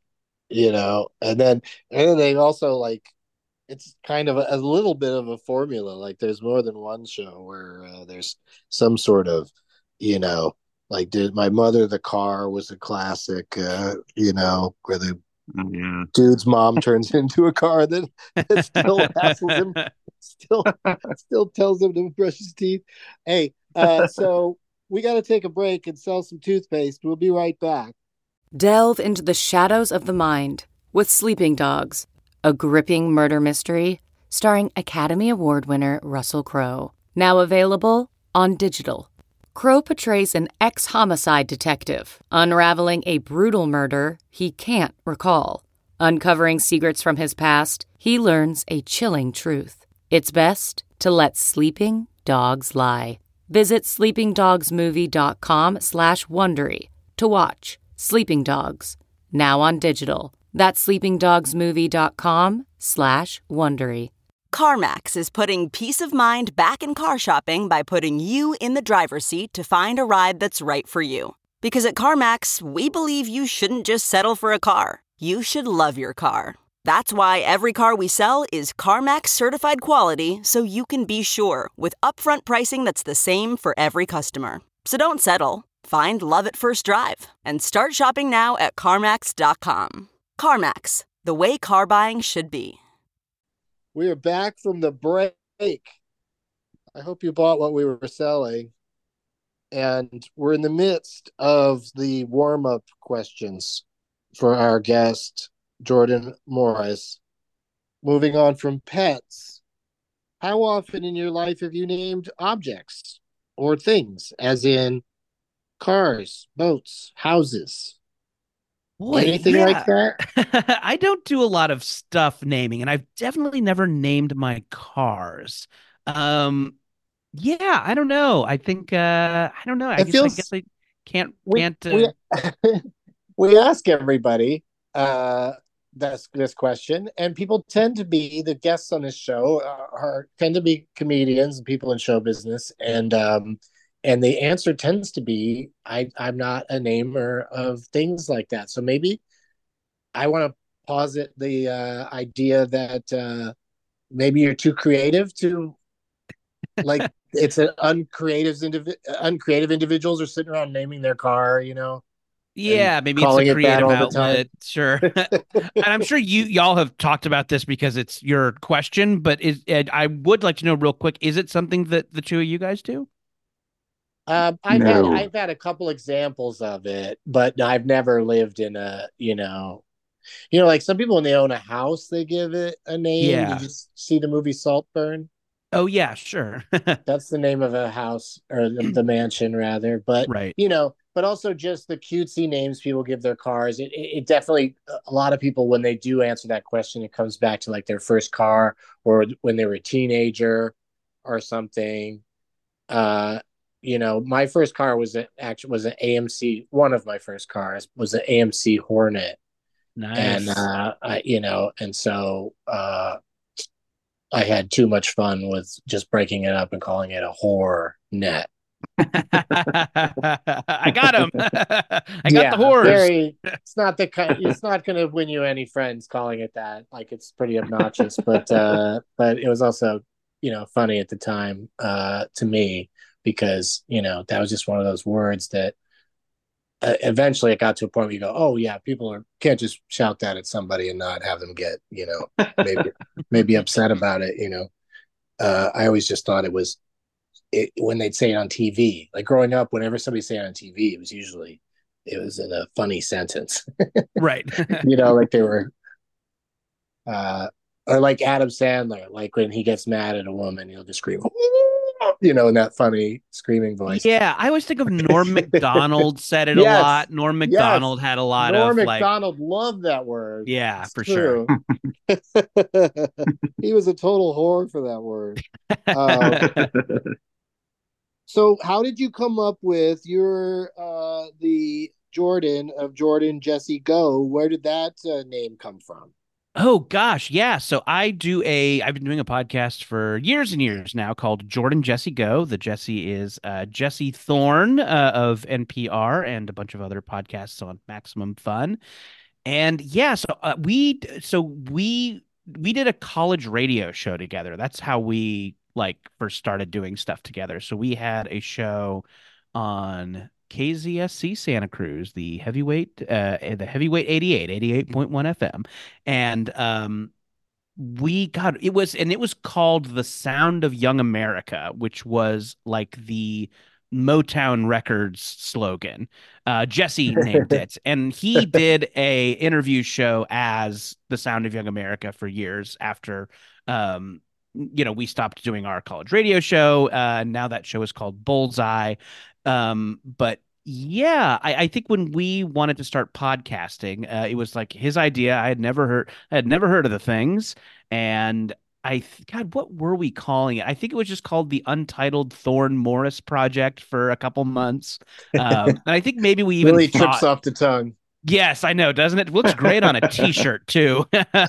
S2: you know, and then and then they also like it's kind of a, a little bit of a formula. Like there's more than one show where uh, there's some sort of, you know, like did my mother the car was a classic, uh, you know, where the
S3: yeah.
S2: dude's mom turns into a car that, that still hassles him, still still tells him to brush his teeth. Hey, uh, so we got to take a break and sell some toothpaste. We'll be right back.
S5: Delve into the shadows of the mind with Sleeping Dogs, a gripping murder mystery starring Academy Award winner Russell Crowe. Now available on digital. Crowe portrays an ex-homicide detective unraveling a brutal murder he can't recall. Uncovering secrets from his past, he learns a chilling truth. It's best to let sleeping dogs lie. Visit sleepingdogsmovie.com slash Wondery to watch Sleeping Dogs, now on digital. That's sleepingdogsmovie.com slash Wondery.
S6: CarMax is putting peace of mind back in car shopping by putting you in the driver's seat to find a ride that's right for you. Because at CarMax, we believe you shouldn't just settle for a car. You should love your car. That's why every car we sell is CarMax certified quality, so you can be sure with upfront pricing that's the same for every customer. So don't settle. Find love at first drive and start shopping now at CarMax dot com. CarMax, the way car buying should be.
S2: We are back from the break. I hope you bought what we were selling. And we're in the midst of the warm-up questions for our guest, Jordan Morris. Moving on from pets, how often in your life have you named objects or things, as in cars, boats, houses?
S4: Boy,
S2: anything
S4: yeah.
S2: like that?
S4: I don't do a lot of stuff naming, and I've definitely never named my cars. Um, yeah, I don't know. I think uh, I don't know. I
S2: It
S4: guess
S2: feels,
S4: I guess I can't
S2: we,
S4: can't. Uh...
S2: we, we ask everybody uh, this this question, and people tend to be the guests on this show are, are tend to be comedians and people in show business, and um, and the answer tends to be I I'm not a namer of things like that. So maybe I want to posit the uh, idea that uh, maybe you're too creative to like it's an uncreative indiv- uncreative individuals are sitting around naming their car, you know.
S4: Yeah, maybe it's a
S2: it
S4: creative outlet. Sure. And I'm sure you y'all have talked about this because it's your question, but is Ed, I would like to know real quick, is it something that the two of you guys do?
S2: Um, I've
S3: No.
S2: had I've had a couple examples of it, but I've never lived in a, you know, you know, like some people when they own a house, they give it a name.
S4: Yeah.
S2: Did you see the movie Saltburn?
S4: Oh yeah, sure.
S2: That's the name of a house or the, the mansion rather. But
S4: Right.
S2: you know, but also just the cutesy names people give their cars. It, it, it definitely a lot of people when they do answer that question, it comes back to like their first car or when they were a teenager or something. Uh, you know, my first car was a, actually was an A M C. One of my first cars was an A M C Hornet.
S4: Nice.
S2: And uh, I, you know, and so uh, I had too much fun with just breaking it up and calling it a horror net.
S4: I got him. I got
S2: yeah,
S4: the horrors.
S2: Very, it's not the kind. It's not going to win you any friends calling it that. Like it's pretty obnoxious, but uh, but it was also, you know, funny at the time uh, to me because you know that was just one of those words that uh, eventually it got to a point where you go, oh yeah, people are can't just shout that at somebody and not have them get you know maybe maybe upset about it. You know, uh, I always just thought it was. It, when they'd say it on T V, like growing up, whenever somebody say it on T V, it was usually it was in a funny sentence,
S4: right?
S2: You know, like they were, uh, or like Adam Sandler, like when he gets mad at a woman, he'll just scream, you know, in that funny screaming voice.
S4: Yeah, I always think of Norm Macdonald said it
S2: yes.
S4: a lot. Norm Macdonald
S2: yes.
S4: had a lot
S2: Norm
S4: of
S2: Macdonald
S4: like,
S2: loved that word.
S4: Yeah,
S2: it's
S4: for
S2: true. sure. He was a total whore for that word. Um, So how did you come up with your uh the Jordan of Jordan Jesse Go? Where did that uh, name come from?
S4: Oh gosh, yeah. So I do a I've been doing a podcast for years and years now called Jordan Jesse Go. The Jesse is uh Jesse Thorne uh, of N P R and a bunch of other podcasts on Maximum Fun. And yeah, so uh, we so we we did a college radio show together. That's how we like first started doing stuff together. So we had a show on K Z S C Santa Cruz, the heavyweight uh the heavyweight eighty-eight, eighty-eight point one F M. And um we got it was and it was called The Sound of Young America, which was like the Motown Records slogan. Uh, Jesse named it, and he did a interview show as The Sound of Young America for years after, um, you know, we stopped doing our college radio show. Uh, now that show is called Bullseye. Um, but yeah, I, I think when we wanted to start podcasting, uh, it was like his idea. I had never heard, I had never heard of the things, and I God, what were we calling it? I think it was just called the Untitled Thorn Morris Project for a couple months. Um, and I think maybe we even
S2: really
S4: thought,
S2: trips off the tongue.
S4: Yes, I know, doesn't it? It looks great on a t-shirt too.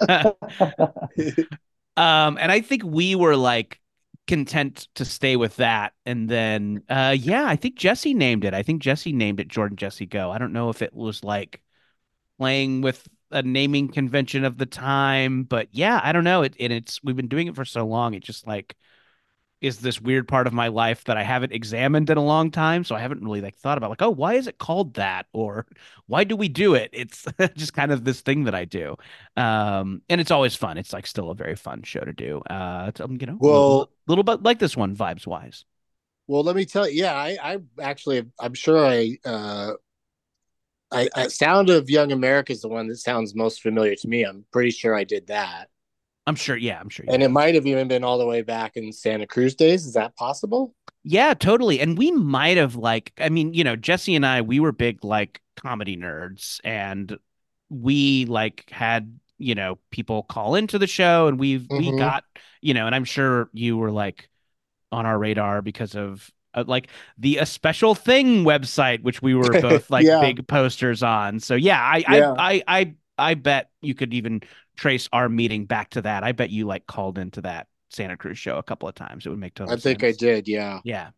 S4: um, and I think we were like content to stay with that. And then uh yeah, I think Jesse named it. I think Jesse named it Jordan Jesse Go. I don't know if it was like playing with a naming convention of the time, but yeah, I don't know. It and it's we've been doing it for so long. It just like is this weird part of my life that I haven't examined in a long time. So I haven't really like thought about like, oh, why is it called that? Or why do we do it? It's just kind of this thing that I do. Um, and it's always fun. It's like still a very fun show to do. Uh, it's, um, you know,
S2: well,
S4: a little, little bit like this one vibes wise.
S2: Well, let me tell you, yeah, I, I actually, I'm sure I, uh, I, I Sound of Young America is the one that sounds most familiar to me. I'm pretty sure I did that.
S4: I'm sure. Yeah, I'm sure.
S2: And it might have even been all the way back in Santa Cruz days. Is that possible?
S4: Yeah, totally. And we might have like, I mean, you know, Jesse and I, we were big like comedy nerds, and we like had, you know, people call into the show, and we've, mm-hmm. we got, you know, and I'm sure you were like on our radar because of uh, like the A Special Thing website, which we were both like yeah. big posters on. So yeah, I, yeah. I, I, I, I bet you could even trace our meeting back to that. I bet you like called into that Santa Cruz show a couple of times. It would make total
S2: I
S4: sense.
S2: think I did. Yeah.
S4: Yeah.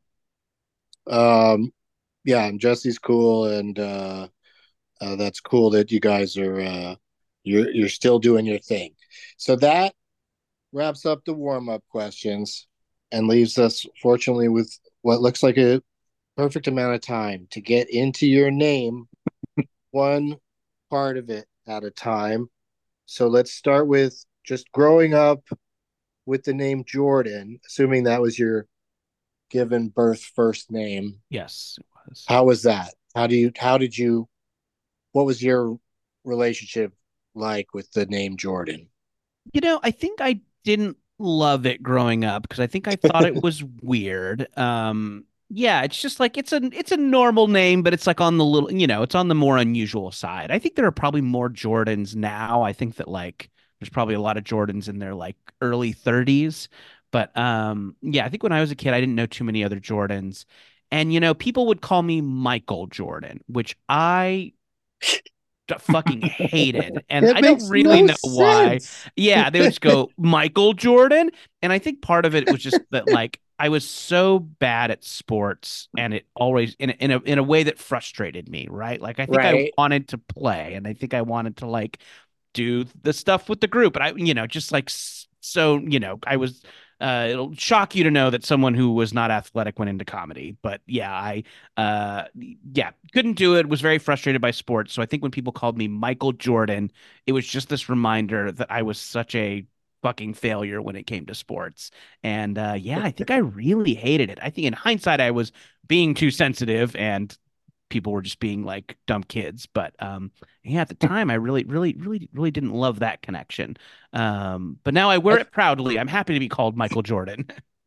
S2: Um, yeah. And Jesse's cool. And, uh, uh, that's cool that you guys are, uh, you're, you're still doing your thing. So that wraps up the warm-up questions and leaves us fortunately with what looks like a perfect amount of time to get into your name, one part of it at a time. So let's start with just growing up with the name Jordan, assuming that was your given birth first name.
S4: Yes, it was.
S2: How was that? How do you, how did you, what was your relationship like with the name Jordan?
S4: You know, I think I didn't love it growing up because I think I thought it was weird. Um, yeah, it's just like it's a it's a normal name, but it's like on the little, you know, it's on the more unusual side. I think there are probably more Jordans now. I think that like there's probably a lot of Jordans in their like early thirties. But um, yeah, I think when I was a kid, I didn't know too many other Jordans. And, you know, people would call me Michael Jordan, which I fucking hated. And I don't really know
S2: sense.
S4: why. Yeah, they would just go, Michael Jordan. And I think part of it was just that, like, I was so bad at sports, and it always in a, in a in a way that frustrated me, right? Like I think right. I wanted to play, and I think I wanted to like do the stuff with the group, but I, you know, just like so, you know, I was. Uh, it'll shock you to know that someone who was not athletic went into comedy, but yeah, I, uh, yeah, couldn't do it. Was very frustrated by sports, so I think when people called me Michael Jordan, it was just this reminder that I was such a fucking failure when it came to sports. And uh, yeah, I think I really hated it. I think in hindsight, I was being too sensitive, and people were just being like dumb kids. But um, yeah, at the time, I really, really, really, really didn't love that connection. Um, but now I wear it proudly. I'm happy to be called Michael Jordan.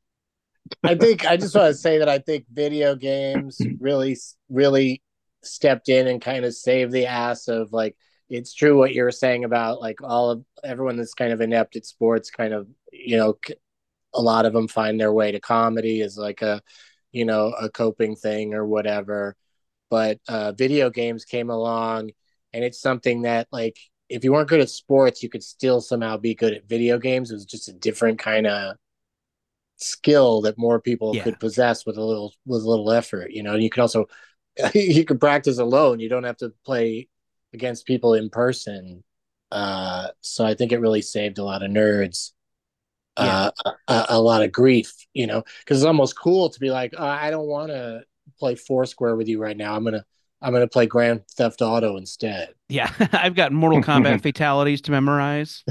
S2: I think I just want to say that I think video games really, really stepped in and kind of saved the ass of like, it's true what you were saying about like all of everyone that's kind of inept at sports, kind of, you know, a lot of them find their way to comedy as like a, you know, a coping thing or whatever. But uh, video games came along, and it's something that like, if you weren't good at sports, you could still somehow be good at video games. It was just a different kind of skill that more people yeah. could possess with a little, with a little effort, you know, and you can also, you can practice alone. You don't have to play against people in person. Uh, so I think it really saved a lot of nerds
S4: Yeah.
S2: uh, a, a lot of grief, you know, because it's almost cool to be like, oh, I don't want to play Foursquare with you right now. I'm gonna I'm gonna play Grand Theft Auto instead.
S4: Yeah, I've got Mortal Kombat fatalities to memorize.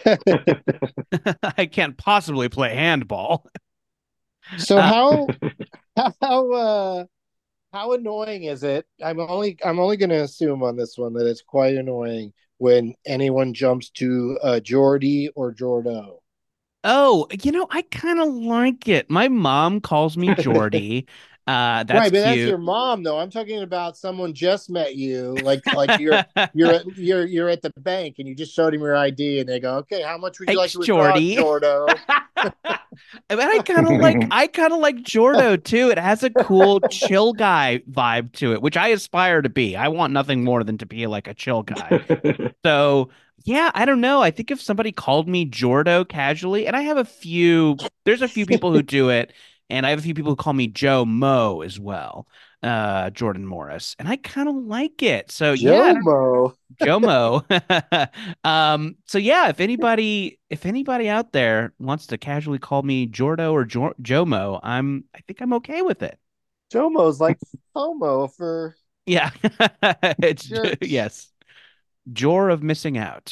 S4: I can't possibly play handball.
S2: So
S4: Uh,
S2: how how uh how annoying is it? I'm only I'm only going to assume on this one that it's quite annoying when anyone jumps to uh, Geordie or Jordo.
S4: oh, you know, I kind of like it. My mom calls me Jordy. Uh, that's
S2: Right, but that's
S4: cute.
S2: your mom, though. I'm talking about someone just met you, like like you're you're at, you're you're at the bank and you just showed him your I D, and they go, "Okay, how much would you like
S4: Thanks,
S2: to withdraw,
S4: Jordy.
S2: Jordo?"
S4: I mean, I kind of like I kind of like Jordo too. It has a cool chill guy vibe to it, which I aspire to be. I want nothing more than to be like a chill guy. So, yeah, I don't know. I think if somebody called me Jordo casually, and I have a few, there's a few people who do it, and I have a few people who call me Joe Mo as well, uh, Jordan Morris, and I kind of like it. So, yeah, I don't-
S2: Jomo.
S4: Joe Mo. Um, so yeah, if anybody, if anybody out there wants to casually call me Jordo or jo Jomo, I'm, I think I'm okay with it.
S2: Jomo's like FOMO for
S4: Yeah, it's
S2: jerks.
S4: yes, Jor of missing out.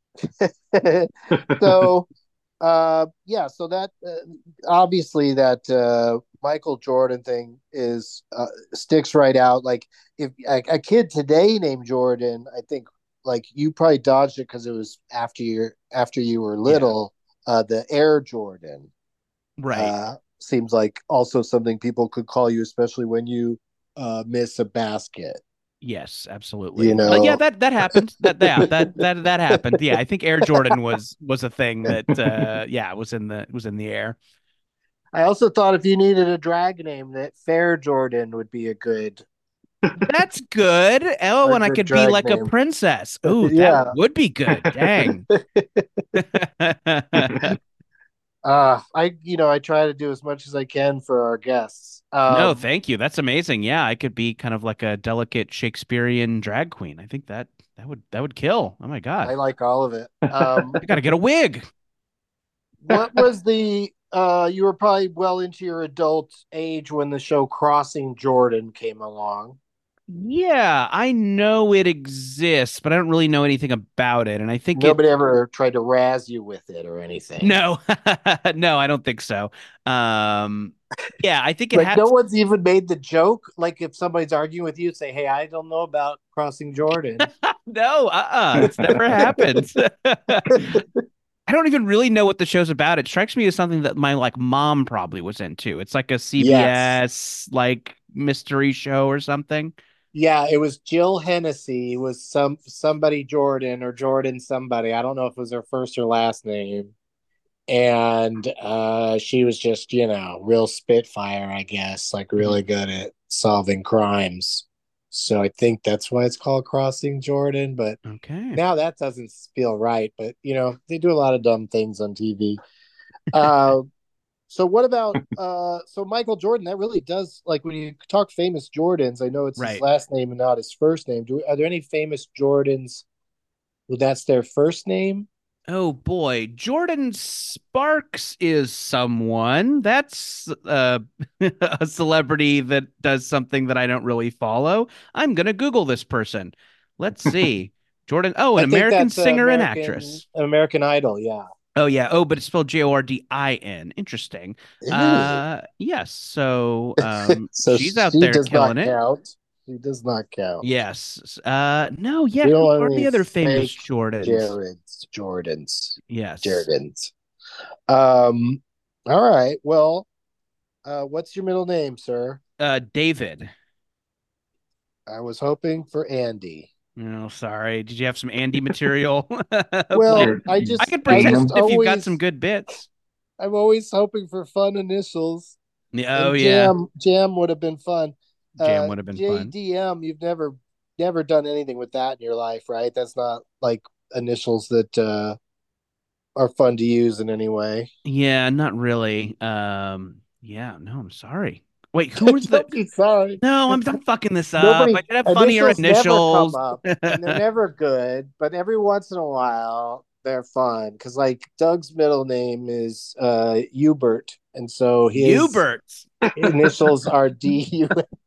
S2: So uh yeah, so that uh, obviously that uh Michael Jordan thing is uh, sticks right out. Like if a, a kid today named Jordan, I think like you probably dodged it because it was after you after you were
S4: Yeah,
S2: little. Uh the Air Jordan
S4: right.
S2: uh seems like also something people could call you, especially when you uh miss a basket,
S4: Yes,
S2: you
S4: absolutely. Uh, yeah,
S2: know.
S4: that that happened. That yeah, that that that happened. Yeah, I think Air Jordan was was a thing that uh yeah, was in the was in the air.
S2: I also thought if you needed a drag name, that Fair Jordan would be a good
S4: That's good. Oh,
S2: a
S4: and I
S2: good
S4: could be
S2: drag
S4: like a
S2: name.
S4: princess. Ooh, that
S2: Yeah.
S4: would be good. Dang.
S2: Uh, I you know I try to do as much as I can for our guests.
S4: No,
S2: Um,
S4: thank you. That's amazing. Yeah, I could be kind of like a delicate Shakespearean drag queen. I think that that would that would kill. Oh my
S2: I
S4: God.
S2: like all of it. Um,
S4: I gotta get a wig.
S2: what was the uh? You were probably well into your adult age when the show Crossing Jordan came along.
S4: Yeah, I know it exists, but I don't really know anything about it. And I think it
S2: Nobody ever tried to razz you with it or anything.
S4: no, no, I don't think so. Um, yeah, I think it
S2: Like no
S4: had
S2: one's even made the joke. Like if somebody's arguing with you, say, "Hey, I don't know about Crossing Jordan."
S4: no, uh-uh, it's never happened. I don't even really know what the show's about. It strikes me as something that my like mom probably was into. It's like a
S2: Yes.
S4: C B S like mystery show or something.
S2: Yeah, it was Jill Hennessy. It was some somebody Jordan or Jordan somebody. I don't know if it was her first or last name. And uh she was just, you know, real spitfire, I guess, like really
S4: Mhm.
S2: good at solving crimes. So I think that's why it's called Crossing Jordan, but
S4: Okay.
S2: now that doesn't feel right, but you know, they do a lot of dumb things on T V. Uh so what about uh so Michael Jordan, that really does like when you talk famous Jordans, I know it's his
S4: Right.
S2: last name and not his first name. Do are there any famous Jordans who that's their first name?
S4: Oh boy, Jordan Sparks is someone. That's uh, a celebrity that does something that I don't really follow. I'm gonna Google this person. Let's see. Jordan, oh, an
S2: I think
S4: American
S2: that's uh,
S4: singer and
S2: American
S4: actress.
S2: American Idol, yeah.
S4: Oh yeah. Oh, but it's spelled J O R D I N. Interesting.
S2: Ew.
S4: Uh yes. So um
S2: So
S4: she's out
S2: she
S4: there
S2: does
S4: killing
S2: not
S4: it.
S2: count. She does not count.
S4: Yes. Uh no, yeah,
S2: We don't
S4: who
S2: want
S4: are the
S2: any
S4: other famous
S2: fake
S4: Jordans?
S2: Jareds, Jordans,
S4: Yes.
S2: Jordans. Um, all right. Well, uh, what's your middle name, sir?
S4: Uh David.
S2: I was hoping for Andy.
S4: No, sorry. Did you have some Andy material?
S2: Well,
S4: Like,
S3: You're
S2: I
S4: I
S2: just,
S4: could
S2: I
S4: pretend
S2: just
S3: Damon.
S4: if you've got some
S2: always,
S4: good bits.
S2: I'm always hoping for fun initials,
S4: Yeah, oh
S2: and
S4: yeah.
S2: Jam, Jam would have been fun.
S4: Jam
S2: Uh,
S4: would have been fun.
S2: J D M, you've never, never done anything with that in your life, right? That's not like initials that uh are fun to use in any way.
S4: Yeah, not really. Um, yeah, no, I'm sorry. Wait, who was the?
S2: Be sorry.
S4: No, I'm, I'm fucking this up.
S2: Nobody,
S4: I should have funnier
S2: initials.
S4: initials.
S2: Never come up, and they're never good. But every once in a while, they're fun because, like, Doug's middle name is uh, Hubert, and so his
S4: Hubert
S2: initials are D U.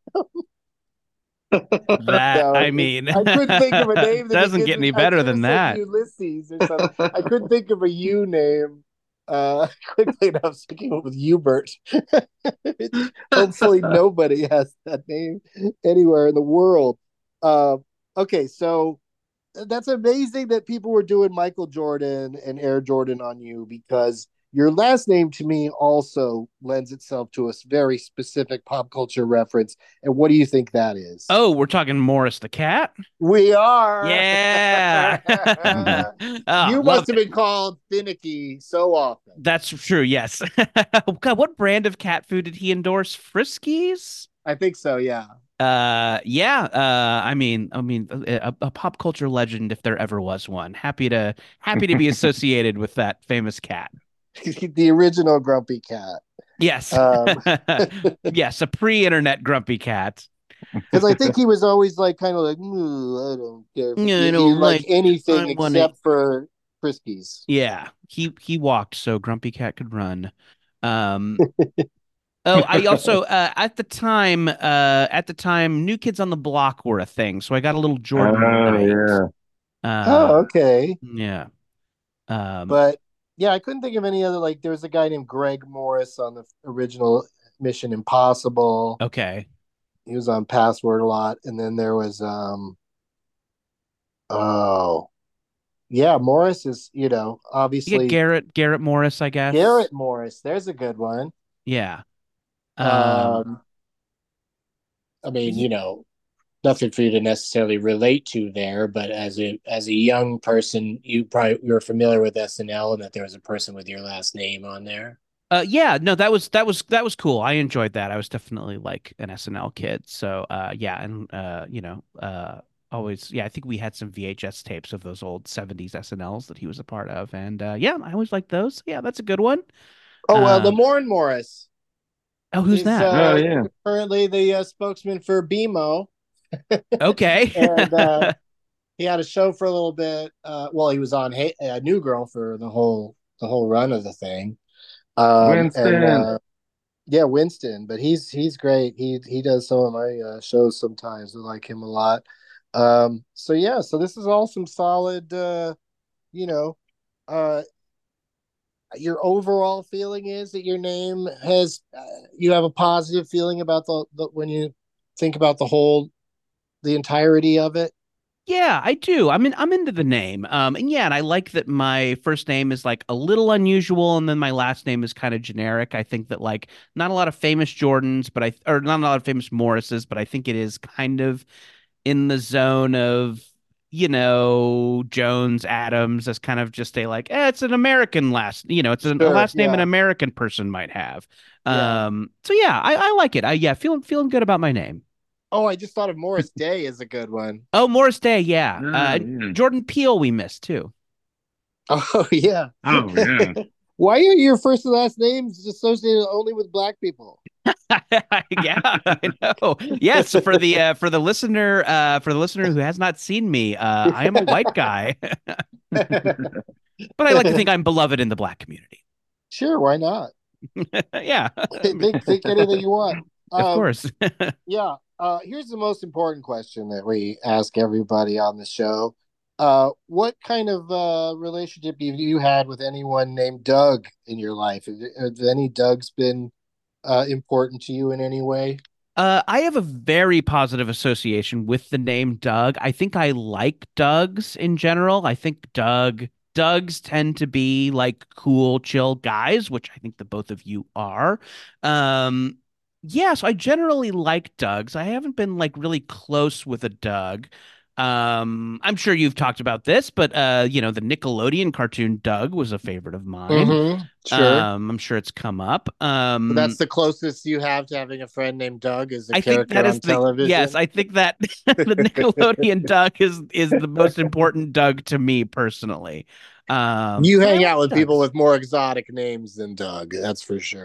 S4: That
S2: so,
S4: I mean,
S2: I couldn't think of a name that
S4: doesn't get any better than that.
S2: Ulysses or something. I couldn't think of a U name uh, quickly enough. So I came up with Hubert. Hopefully, nobody has that name anywhere in the world. Uh, okay, so that's amazing that people were doing Michael Jordan and Air Jordan on you, because your last name to me also lends itself to a very specific pop culture reference. And what do you think that is?
S4: Oh, we're talking Morris the cat?
S2: We are.
S4: Yeah.
S2: oh, you must have been called finicky so often.
S4: That's true, yes. God, what brand of cat food did he endorse? Friskies?
S2: I think so, yeah.
S4: Uh, yeah. Uh, I mean, I mean, a, a pop culture legend, if there ever was one. Happy to happy to be associated with that famous cat.
S2: The original Grumpy Cat.
S4: Yes. Um, yes, a pre-internet Grumpy Cat.
S2: Because I think he was always like kind of like, I don't care.
S4: Yeah, I don't
S2: like,
S4: like
S2: anything except wanna... for Friskies.
S4: Yeah, he he walked so Grumpy Cat could run. Um. Oh, I also uh, at the time, uh, at the time, New Kids on the Block were a thing, so I got a little Jordan.
S3: Oh
S4: night.
S3: yeah.
S2: Uh, oh okay.
S4: Yeah. Um,
S2: but. Yeah, I couldn't think of any other, like, there was a guy named Greg Morris on the original Mission Impossible.
S4: Okay.
S2: He was on Password a lot. And then there was, um, oh, yeah, Morris is, you know, obviously.
S4: You Garrett, Garrett Morris, I guess.
S2: Garrett Morris, there's a good one.
S4: Yeah.
S2: Um, um I mean, you know, nothing for you to necessarily relate to there, but as a as a young person, you probably you're familiar with S N L and that there was a person with your last name on there.
S4: Uh, yeah, no, that was that was that was cool. I enjoyed that. I was definitely like an S N L kid. So, uh, yeah, and uh, you know, uh, always, yeah, I think we had some V H S tapes of those old seventies S N Ls that he was a part of, and uh, yeah, I always liked those. Yeah, that's a good one.
S2: Oh well, uh, Lamorne Morris.
S4: Oh, who's that?
S3: Uh, oh yeah,
S2: currently the uh, spokesman for B M O.
S4: Okay.
S2: and uh, he had a show for a little bit. Uh, well, he was on hey, uh, New Girl for the whole the whole run of the thing. Um,
S3: Winston,
S2: and, uh, yeah, Winston. But he's he's great. He he does some of my uh, shows sometimes. I like him a lot. Um, so yeah, so this is all some solid. Uh, you know, uh, your overall feeling is that your name has uh, you have a positive feeling about the, the when you think about the whole. The entirety of it?
S4: Yeah, I do. I'm in, I'm into the name. Um, and yeah, and I like that my first name is like a little unusual, and then my last name is kind of generic. I think that like not a lot of famous Jordans, but I or not a lot of famous Morrises, but I think it is kind of in the zone of, you know, Jones, Adams as kind of just a like, eh, it's an American last, you know, it's a,
S2: sure,
S4: a last name
S2: yeah.
S4: an American person might have.
S2: Yeah.
S4: Um, so yeah, I, I like it. I yeah, feeling feeling good about my name.
S2: Oh, I just thought of Morris Day as a good one.
S4: Oh, Morris Day, yeah.
S3: Oh,
S4: uh,
S3: yeah.
S4: Jordan Peele we missed, too.
S2: Oh, yeah.
S3: Oh, yeah.
S2: Why are your first and last names associated only with black people?
S4: Yeah, I know. Yes, for the uh, for the listener, uh, for the listener who has not seen me, uh, I am a white guy. But I like to think I'm beloved in the black community.
S2: Sure, why not?
S4: Yeah.
S2: think, think anything you want.
S4: Of
S2: um,
S4: course.
S2: Yeah. Uh, here's the most important question that we ask everybody on the show. Uh, what kind of uh, relationship have you had with anyone named Doug in your life? Have, have any Dougs been uh, important to you in any way?
S4: Uh, I have a very positive association with the name Doug. I think I like Dougs in general. I think Doug Dougs tend to be like cool, chill guys, which I think the both of you are. Um, yeah, so I generally like Dougs. I haven't been like really close with a Doug. Um, I'm sure you've talked about this, but uh, you know, the Nickelodeon cartoon Doug was a favorite of mine.
S2: Mm-hmm, sure.
S4: Um, I'm sure it's come up. Um,
S2: so that's the closest you have to having a friend named Doug is a
S4: I
S2: character
S4: think that is
S2: on
S4: the,
S2: television.
S4: Yes, I think that the Nickelodeon Doug is is the most important Doug to me personally. Um,
S2: you hang out with Doug. People with more exotic names than Doug, that's for sure.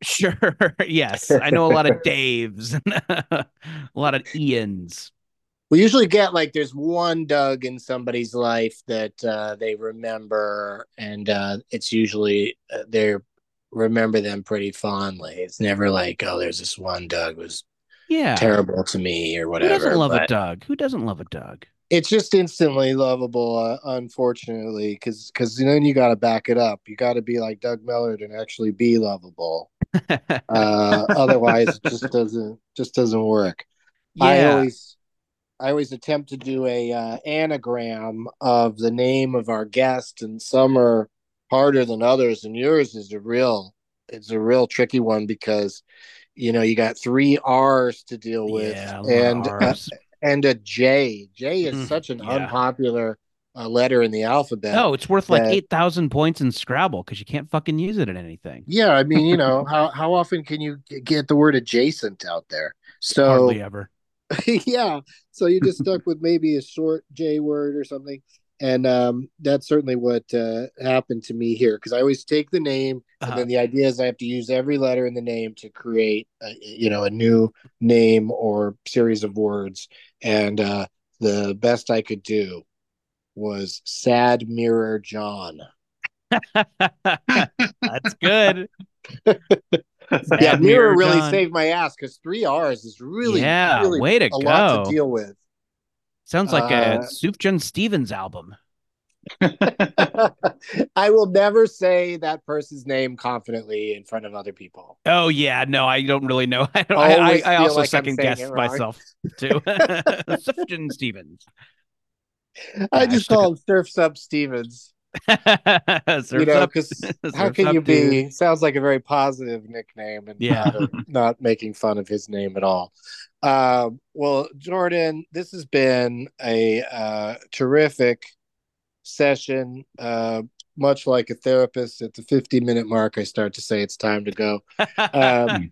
S4: Sure. Yes. I know a lot of Daves and a lot of Ians.
S2: We usually get like there's one Doug in somebody's life that uh, they remember, and uh, it's usually uh, they remember them pretty fondly. It's never like, oh, there's this one Doug who's
S4: Yeah.
S2: terrible to me or whatever.
S4: Who doesn't love
S2: but
S4: a Doug? Who doesn't love a Doug?
S2: It's just instantly lovable, uh, unfortunately, because because then you got to back it up. You got to be like Doug Mellard and actually be lovable. uh, otherwise, it just doesn't just doesn't work.
S4: Yeah.
S2: I always I always attempt to do a uh, anagram of the name of our guest, and some are harder than others. And yours is a real it's a real tricky one because you know you got three R's to deal with,
S4: Yeah,
S2: and uh, and a J. J is mm, such an yeah. unpopular uh, letter in the alphabet.
S4: Oh, it's worth that, like eight thousand points in Scrabble because you can't fucking use it in anything.
S2: Yeah, I mean, you know, how, how often can you get the word adjacent out there? So
S4: hardly ever.
S2: Yeah, so you just stuck with maybe a short J word or something. And um, that's certainly what uh, happened to me here, because I always take the name, and uh-huh. then the idea is I have to use every letter in the name to create, a, you know, a new name or series of words. And uh, the best I could do was Sad Mirror John.
S4: That's good.
S2: Sad yeah, Mirror really John. saved my ass because three R's is really,
S4: yeah,
S2: really
S4: way to
S2: a
S4: go.
S2: lot to deal with.
S4: Sounds like uh, a Sufjan Stevens album.
S2: I will never say that person's name confidently in front of other people.
S4: Oh yeah, no, I don't really know. I don't, I, I, I also like second guess myself too. Sufjan Stevens.
S2: I just uh, call him Surfs Up Stevens. You know, because how can you be? Dude. Sounds like a very positive nickname, and yeah, not, not making fun of his name at all. Uh, well, Jordan, this has been a uh, terrific session. Uh, much like a therapist, at the fifty minute mark, I start to say it's time to go. Um,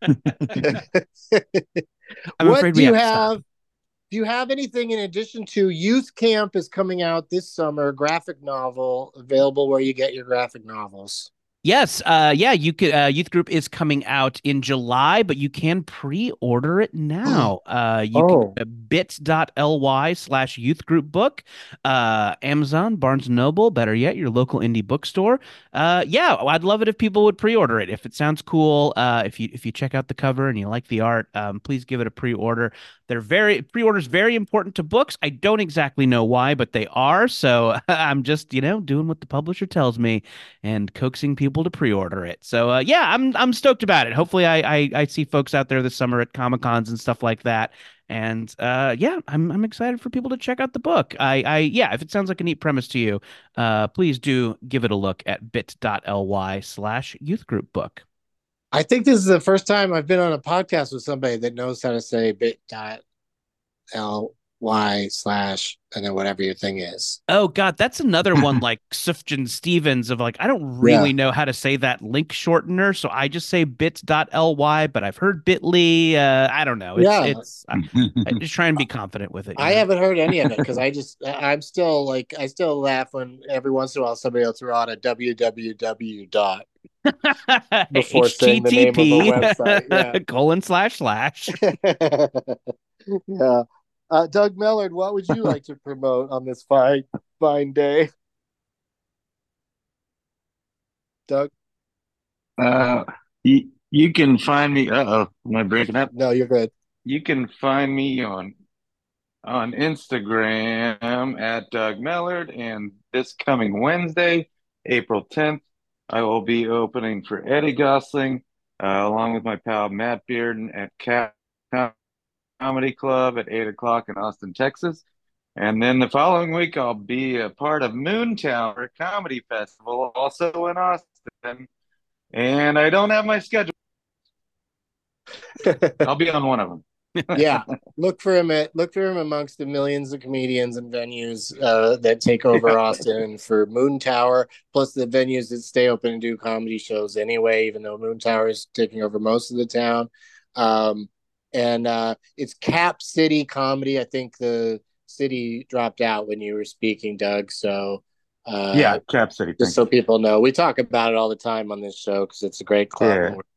S2: what do you have? have Do you have anything in addition to Youth Camp is coming out this summer, graphic novel available where you get your graphic novels?
S4: Yes. Uh, yeah, you could, uh, Youth Group is coming out in July, but you can pre-order it now. Uh, you
S2: oh.
S4: can uh, bit.ly slash youth group book, uh, Amazon, Barnes and Noble, better yet, your local indie bookstore. Uh, yeah, I'd love it if people would pre-order it. If it sounds cool, uh, if you if you check out the cover and you like the art, um, please give it a pre-order. They're very pre-orders very important to books. I don't exactly know why, but they are. So I'm just, you know, doing what the publisher tells me and coaxing people to pre-order it. So uh, yeah, I'm I'm stoked about it. Hopefully, I, I I see folks out there this summer at Comic Cons and stuff like that. And uh, yeah, I'm I'm excited for people to check out the book. I I yeah, if it sounds like a neat premise to you, uh, please do give it a look at bit.ly slash youth group book.
S2: I think this is the first time I've been on a podcast with somebody that knows how to say bit.ly slash and then whatever your thing is.
S4: Oh God, that's another one like Sufjan Stevens of like, I don't really yeah. know how to say that link shortener. So I just say bit.ly, but I've heard bit.ly. Uh, I don't know. It's, yeah. it's I, I just try and be confident with it.
S2: I know? haven't heard any of it because I just, I'm still like, I still laugh when every once in a while somebody will throw out a www dot. Before saying the name of the website, yeah.
S4: colon slash slash.
S2: Yeah, uh, Doug Mellard, what would you like to promote on this fine, fine day, Doug?
S3: Uh, you, you can find me. Uh oh, am I breaking up?
S2: No, you're good.
S3: You can find me on on Instagram at Doug Mellard, and this coming Wednesday, April tenth. I will be opening for Eddie Gosling, uh, along with my pal Matt Bearden at Cat Comedy Club at eight o'clock in Austin, Texas. And then the following week, I'll be a part of Moontower Comedy Festival, also in Austin. And I don't have my schedule. I'll be on one of them.
S2: Yeah, look for him at look for him amongst the millions of comedians and venues uh, that take over Austin for Moontower, plus the venues that stay open and do comedy shows anyway, even though Moontower is taking over most of the town. Um, and uh, it's Cap City Comedy. I think the city dropped out when you were speaking, Doug. So uh,
S3: yeah, Cap City.
S2: Just so people know, we talk about it all the time on this show because it's a great club.
S3: Yeah.
S2: And we're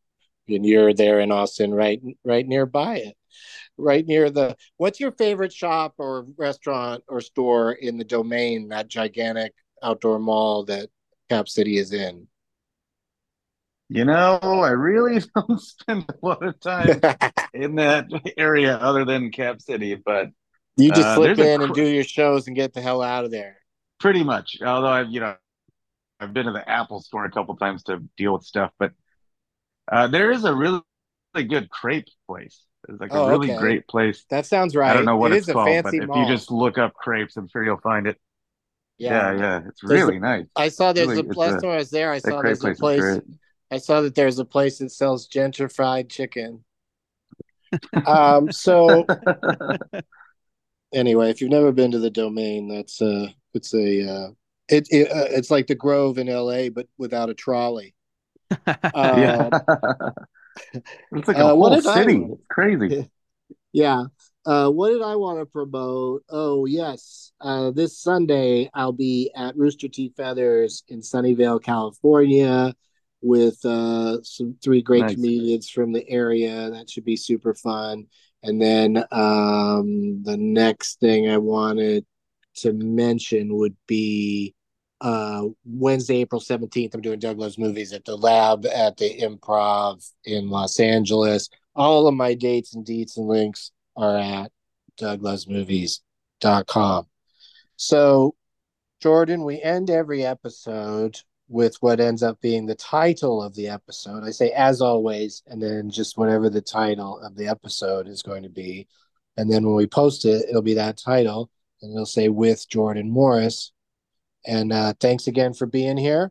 S2: and you're there in Austin, right, right nearby it, right near the. What's your favorite shop or restaurant or store in the Domain, that gigantic outdoor mall that Cap City is in?
S3: You know, I really don't spend a lot of time in that area other than Cap City, but
S2: you just
S3: uh,
S2: slip in
S3: cr-
S2: and do your shows and get the hell out of there.
S3: Pretty much. Although I've, you know, I've been to the Apple store a couple times to deal with stuff, but uh, there is a really, really good crepe place. It's like
S2: Oh,
S3: a really
S2: okay.
S3: great place.
S2: That sounds right.
S3: I don't know what
S2: it
S3: it's
S2: is a
S3: called,
S2: fancy
S3: but
S2: mall.
S3: if you just look up crepes, I'm sure you'll find it.
S2: Yeah,
S3: yeah, yeah. It's
S2: There's
S3: really
S2: a,
S3: nice.
S2: I saw there's
S3: really,
S2: a last
S3: a,
S2: time I was there. I saw
S3: crepe
S2: there's a
S3: place.
S2: place. I saw that there's a place that sells gentrified chicken. um. So anyway, if you've never been to the Domain, that's uh, it's a uh, it, it uh, it's like the Grove in L A, but without a trolley.
S3: yeah,
S2: Uh,
S3: it's like a
S2: uh,
S3: whole
S2: what did
S3: city.
S2: I,
S3: It's crazy.
S2: Yeah. Uh, what did I want to promote? Oh, yes. Uh, this Sunday, I'll be at Rooster Teeth Feathers in Sunnyvale, California, with uh, some three great
S3: Nice.
S2: comedians from the area. That should be super fun. And then um, the next thing I wanted to mention would be uh, Wednesday, April seventeenth. I'm doing Doug Loves Movies at the Lab at the Improv in Los Angeles. All of my dates and deets and links are at doug loves movies dot com. So, Jordan, we end every episode with what ends up being the title of the episode. I say, as always, and then just whatever the title of the episode is going to be. And then when we post it, it'll be that title, and it'll say with Jordan Morris. And uh, thanks again for being here.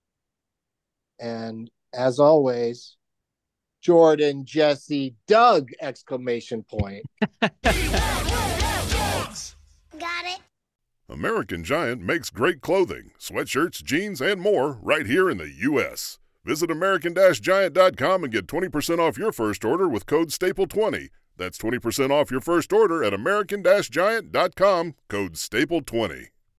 S2: And as always, Jordan, Jesse, Doug, exclamation point.
S7: Got it.
S8: American Giant makes great clothing, sweatshirts, jeans, and more right here in the U S Visit American Giant dot com and get twenty percent off your first order with code staple twenty. That's twenty percent off your first order at American Giant dot com, code staple twenty.